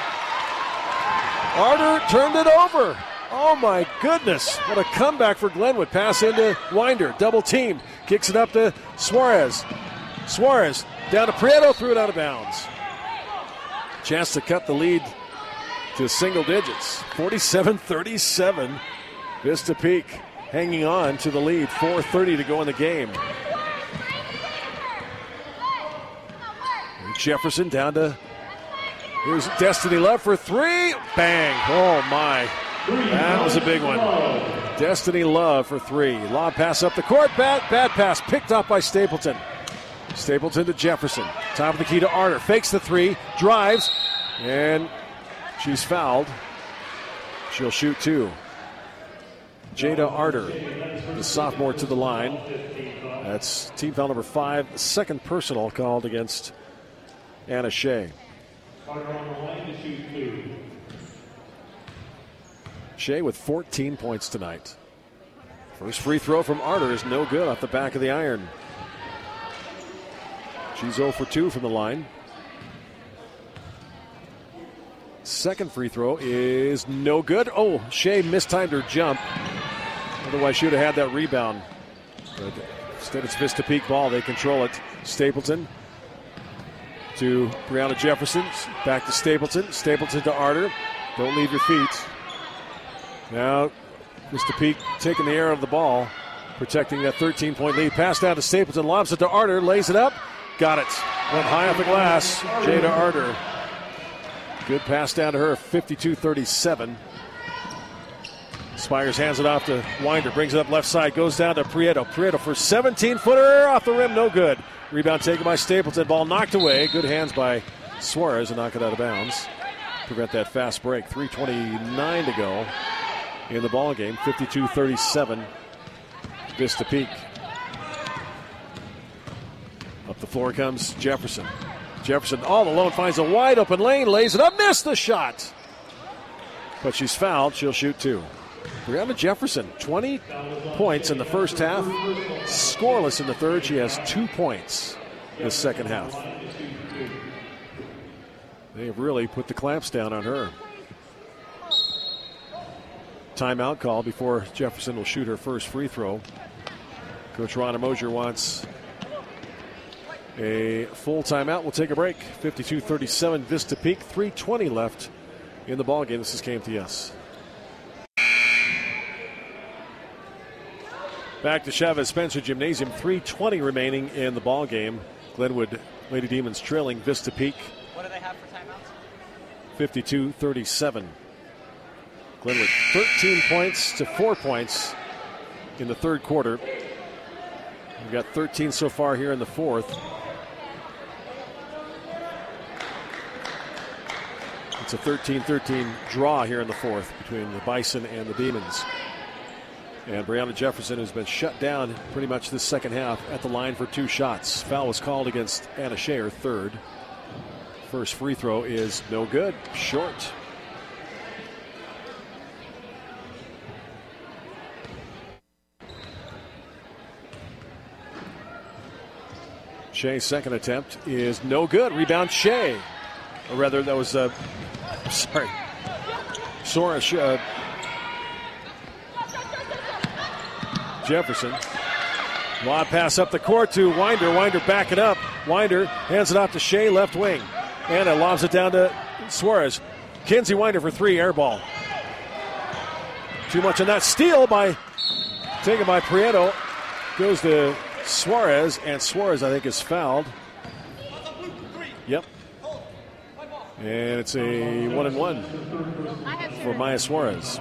Arter turned it over. Oh my goodness, what a comeback for Glenwood. Pass into Winder, double teamed, kicks it up to Suarez. Suarez down to Prieto, threw it out of bounds. Chance to cut the lead to single digits. 47-37, Vista Peak hanging on to the lead. 4:30 to go in the game. Jefferson down to, here's Destiny Love for three. Bang. Oh, my. That was a big one. Destiny Love for three. Lob pass up the court. Bad pass. Picked up by Stapleton. Stapleton to Jefferson. Top of the key to Arter. Fakes the three. Drives. And she's fouled. She'll shoot two. Jada Arter, the sophomore, to the line. That's team foul number 5. Second personal called against Anna Shea. Shea with 14 points tonight. First free throw from Arter is no good off the back of the iron. She's 0 for 2 from the line. Second free throw is no good. Oh, Shea mistimed her jump. Otherwise, she would have had that rebound. But instead, it's Vista Peak ball. They control it. Stapleton to Brianna Jefferson. Back to Stapleton. Stapleton to Arter. Don't leave your feet. Now, Vista Peak taking the air of the ball, protecting that 13-point lead. Pass down to Stapleton. Lobs it to Arter. Lays it up. Got it. Went high off the glass. Jada Arter. Good pass down to her. 52-37. Spires hands it off to Winder. Brings it up left side. Goes down to Prieto. Prieto for 17-footer. Off the rim. No good. Rebound taken by Stapleton. Ball knocked away. Good hands by Suarez to knock it out of bounds. Prevent that fast break. 3:29 to go in the ball game. 52-37. Vista Peak. Up the floor comes Jefferson. Jefferson all alone finds a wide open lane. Lays it up. Missed the shot. But she's fouled. She'll shoot two. Brianna Jefferson, 20 points in the first half. Scoreless in the third. She has 2 points in the second half. They have really put the clamps down on her. Timeout call before Jefferson will shoot her first free throw. Coach Ronna Mosier wants a full timeout. We'll take a break. 52-37 Vista Peak. 3:20 left in the ballgame. This is KMTS. Back to Chavez Spencer Gymnasium. 3:20 remaining in the ballgame. Glenwood Lady Demons trailing Vista Peak. What do they have for timeouts? 52-37. Glenwood 13 points to 4 points in the third quarter. We've got 13 so far here in the fourth. It's a 13-13 draw here in the fourth between the Bison and the Demons. And Brianna Jefferson has been shut down pretty much this second half at the line for 2 shots. Foul was called against Anna Shea, her third. First free throw is no good. Short. Shea's second attempt is no good. Rebound Shea. Or rather, that was, Soros. Jefferson. Lob pass up the court to Winder. Winder backing up. Winder hands it off to Shea, left wing. Anna lobs it down to Suarez. Kinsey Winder for 3, air ball. Too much on that. Steal taken by Prieto. Goes to Suarez, and Suarez, I think, is fouled. Yep. And it's a 1-and-1 for Maya Suarez.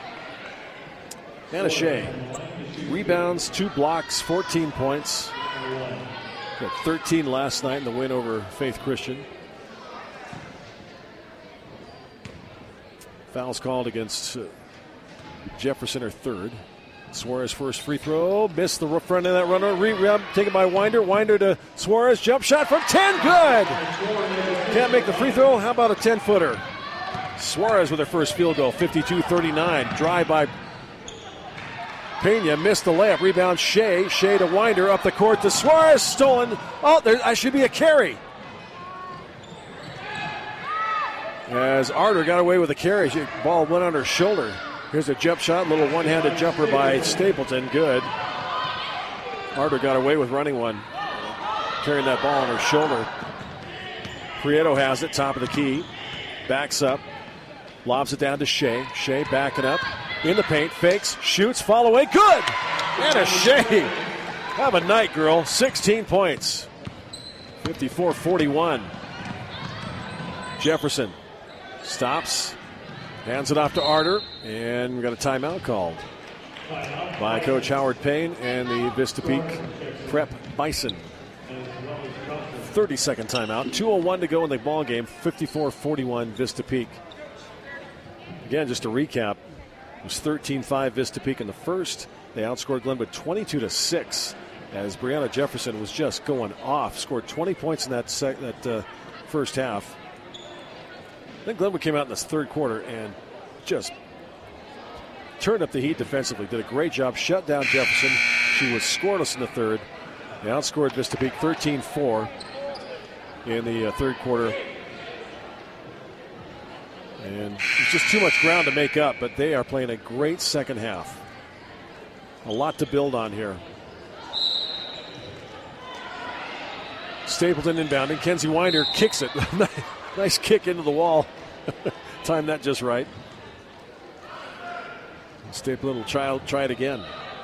Anna Shea. Rebounds, 2 blocks, 14 points. Got 13 last night in the win over Faith Christian. Fouls called against Jefferson, her third. Suarez first free throw. Missed the front of that runner. Rebound taken by Winder. Winder to Suarez. Jump shot from 10. Good. Can't make the free throw. How about a 10-footer? Suarez with her first field goal. 52-39. Drive by Pena. Missed the layup. Rebound Shea. Shea to Winder. Up the court to Suarez. Stolen. Oh, there should be a carry. As Arter got away with a carry. Ball went on her shoulder. Here's a jump shot, little one-handed jumper by Stapleton, good. Arter got away with running one, carrying that ball on her shoulder. Prieto has it, top of the key, backs up, lobs it down to Shea. Shea backing up, in the paint, fakes, shoots, fall away, good! Anna Shea, have a night, girl, 16 points 54-41. Jefferson stops, hands it off to Arter, and we got a timeout called by Coach Howard Payne and the Vista Peak Prep Bison. 30-second timeout. 2:01 to go in the ball game. 54-41 Vista Peak. Again, just to recap, it was 13-5 Vista Peak in the first. They outscored Glenwood 22-6 as Brianna Jefferson was just going off. Scored 20 points in that first half. Then Glenwood came out in this third quarter and just turned up the heat defensively. Did a great job. Shut down Jefferson. She was scoreless in the third. They outscored Vista Peak 13-4 in the third quarter. And it's just too much ground to make up, but they are playing a great second half. A lot to build on here. Stapleton inbounding. Kenzie Winder kicks it. Nice kick into the wall. Timed that just right. Stapleton will try it again.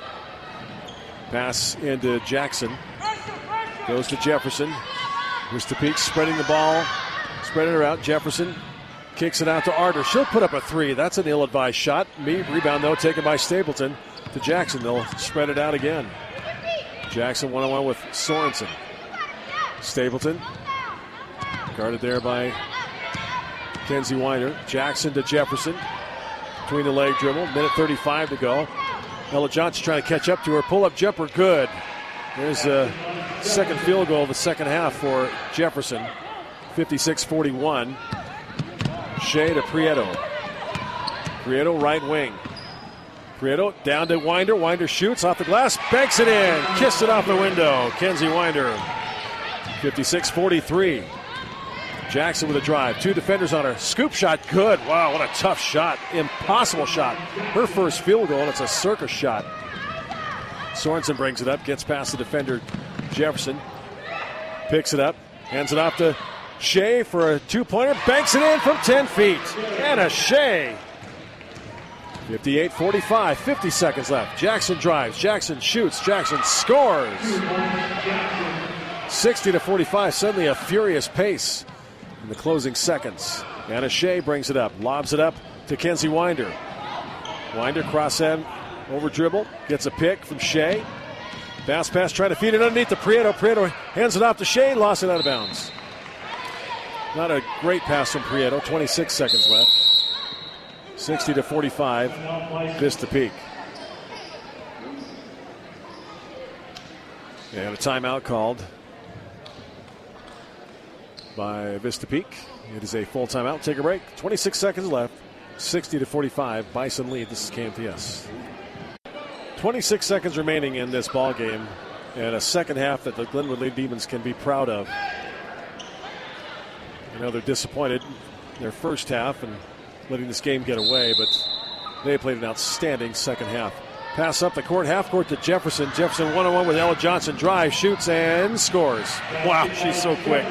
Pass into Jackson. Goes to Jefferson. Vista Peak spreading the ball. Spreading her out. Jefferson kicks it out to Arter. She'll put up a three. That's an ill-advised shot. Rebound, though, taken by Stapleton to Jackson. They'll spread it out again. Jackson one-on-one with Sorensen. Stapleton guarded there by Kenzie Winder. Jackson to Jefferson. Between the leg dribble. Minute 35 to go. Ella Johnson trying to catch up to her. Pull-up jumper, good. There's a second field goal of the second half for Jefferson. 56-41. Shea to Prieto. Prieto right wing. Prieto down to Winder. Winder shoots off the glass. Banks it in. Kissed it off the window. Kenzie Winder. 56-43. Jackson with a drive. Two defenders on her. Scoop shot, good. Wow, what a tough shot. Impossible shot. Her first field goal, and it's a circus shot. Sorensen brings it up, gets past the defender, Jefferson. Picks it up, hands it off to Shea for a two-pointer. Banks it in from 10 feet. Anna Shea. 58-45, 50 seconds left. Jackson drives, Jackson shoots, Jackson scores. 60-45, suddenly a furious pace in the closing seconds. Anna Shea brings it up, lobs it up to Kenzie Winder. Winder cross end, over dribble, gets a pick from Shea. Bounce pass, trying to feed it underneath to Prieto. Prieto hands it off to Shea, lost it out of bounds. Not a great pass from Prieto, 26 seconds left. 60-45, Vista Peak. And a timeout called by Vista Peak. It is a full timeout. Take a break. 26 seconds left. 60-45. Bison lead. This is KMTS. 26 seconds remaining in this ball game, and a second half that the Glenwood Lady Demons can be proud of. I know they're disappointed in their first half and letting this game get away, but they played an outstanding second half. Pass up the court, half court to Jefferson. Jefferson one-on-one with Ella Johnson. Drive, shoots, and scores. Wow, she's so quick.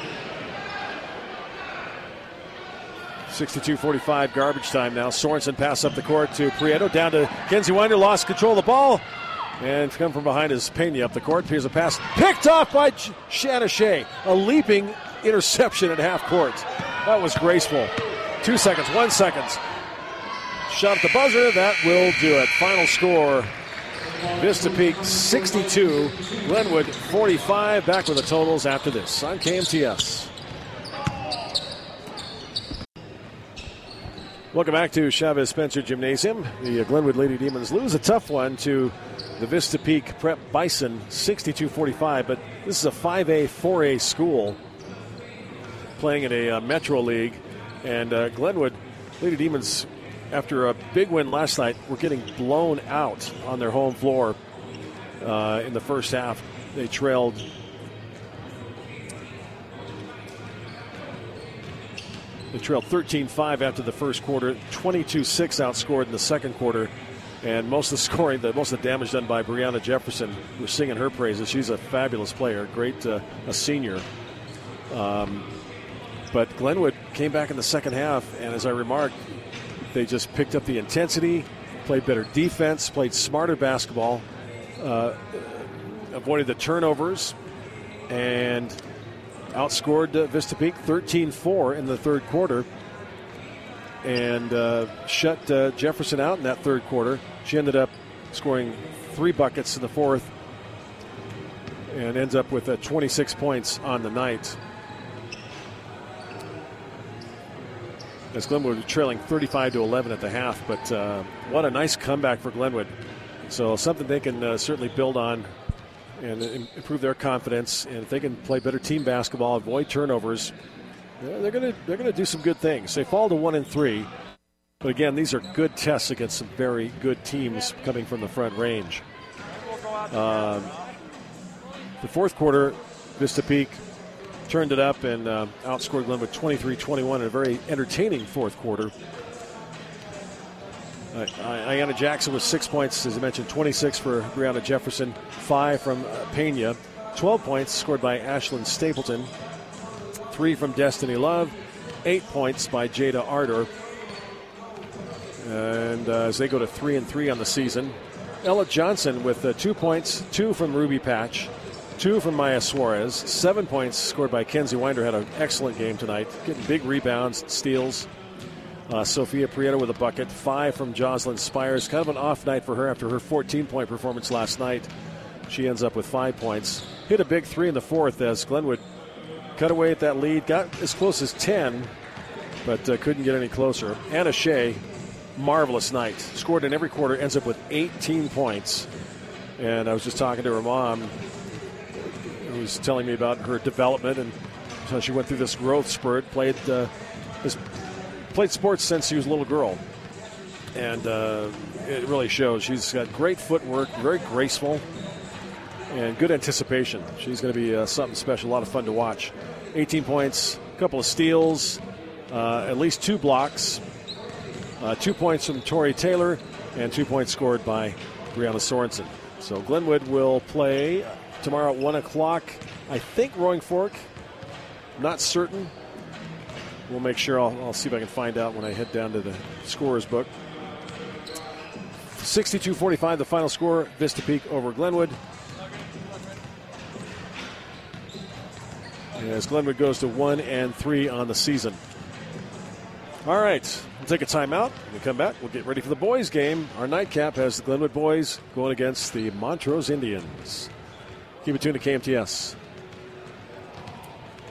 62-45, garbage time now. Sorensen pass up the court to Prieto. Down to Kenzie Winder, lost control of the ball. And come from behind is Pena up the court. Here's a pass picked off by Shanna Shea. A leaping interception at half court. That was graceful. 2 seconds, 1 second. Shot at the buzzer. That will do it. Final score, Vista Peak 62, Glenwood 45. Back with the totals after this on KMTS. Welcome back to Chavez Spencer Gymnasium. The Glenwood Lady Demons lose a tough one to the Vista Peak Prep Bison, 62-45. But this is a 5A, 4A school playing in a Metro League. And Glenwood Lady Demons, after a big win last night, were getting blown out on their home floor in the first half. They trailed 13-5 after the first quarter, 22-6 outscored in the second quarter. And most of the scoring, most of the damage done by Brianna Jefferson. We're singing her praises. She's a fabulous player, great, a senior. But Glenwood came back in the second half, and as I remarked, they just picked up the intensity, played better defense, played smarter basketball, avoided the turnovers, and outscored Vista Peak 13-4 in the third quarter and shut Jefferson out in that third quarter. She ended up scoring 3 buckets in the fourth and ends up with 26 points on the night. As Glenwood was trailing 35-11 at the half, but what a nice comeback for Glenwood. So something they can certainly build on and improve their confidence. And if they can play better team basketball, avoid turnovers, they're going to do some good things. They fall to 1-3, but again, these are good tests against some very good teams coming from the Front Range. The fourth quarter, Vista Peak turned it up and outscored Glenwood 23-21 in a very entertaining fourth quarter. Ayanna Jackson with 6 points, as I mentioned, 26 for Brianna Jefferson, 5 from Pena, 12 points scored by Ashlyn Stapleton, 3 from Destiny Love, 8 points by Jada Ardor. And as they go to 3-3 on the season, Ella Johnson with 2 points, 2 from Ruby Patch, 2 from Maya Suarez, 7 points scored by Kenzie Winder. Had an excellent game tonight, getting big rebounds, steals. Sophia Prieto with a bucket, 5 from Jocelyn Spires. Kind of an off night for her after her 14-point performance last night. She ends up with 5 points. Hit a big 3 in the fourth as Glenwood cut away at that lead. Got as close as 10, but couldn't get any closer. Anna Shea, marvelous night. Scored in every quarter, ends up with 18 points. And I was just talking to her mom, who was telling me about her development and how she went through this growth spurt, played sports since she was a little girl, and it really shows. She's got great footwork, very graceful, and good anticipation. She's going to be something special, a lot of fun to watch. 18 points, a couple of steals, at least 2 blocks, 2 points from Tori Taylor, and 2 points scored by Brianna Sorensen. So Glenwood will play tomorrow at 1 o'clock. I think Roaring Fork, not certain. We'll make sure. I'll see if I can find out when I head down to the scorer's book. 62-45, the final score. Vista Peak over Glenwood. As Glenwood goes to 1-3 on the season. All right, we'll take a timeout. When we come back, we'll get ready for the boys' game. Our nightcap has the Glenwood boys going against the Montrose Indians. Keep it tuned to KMTS.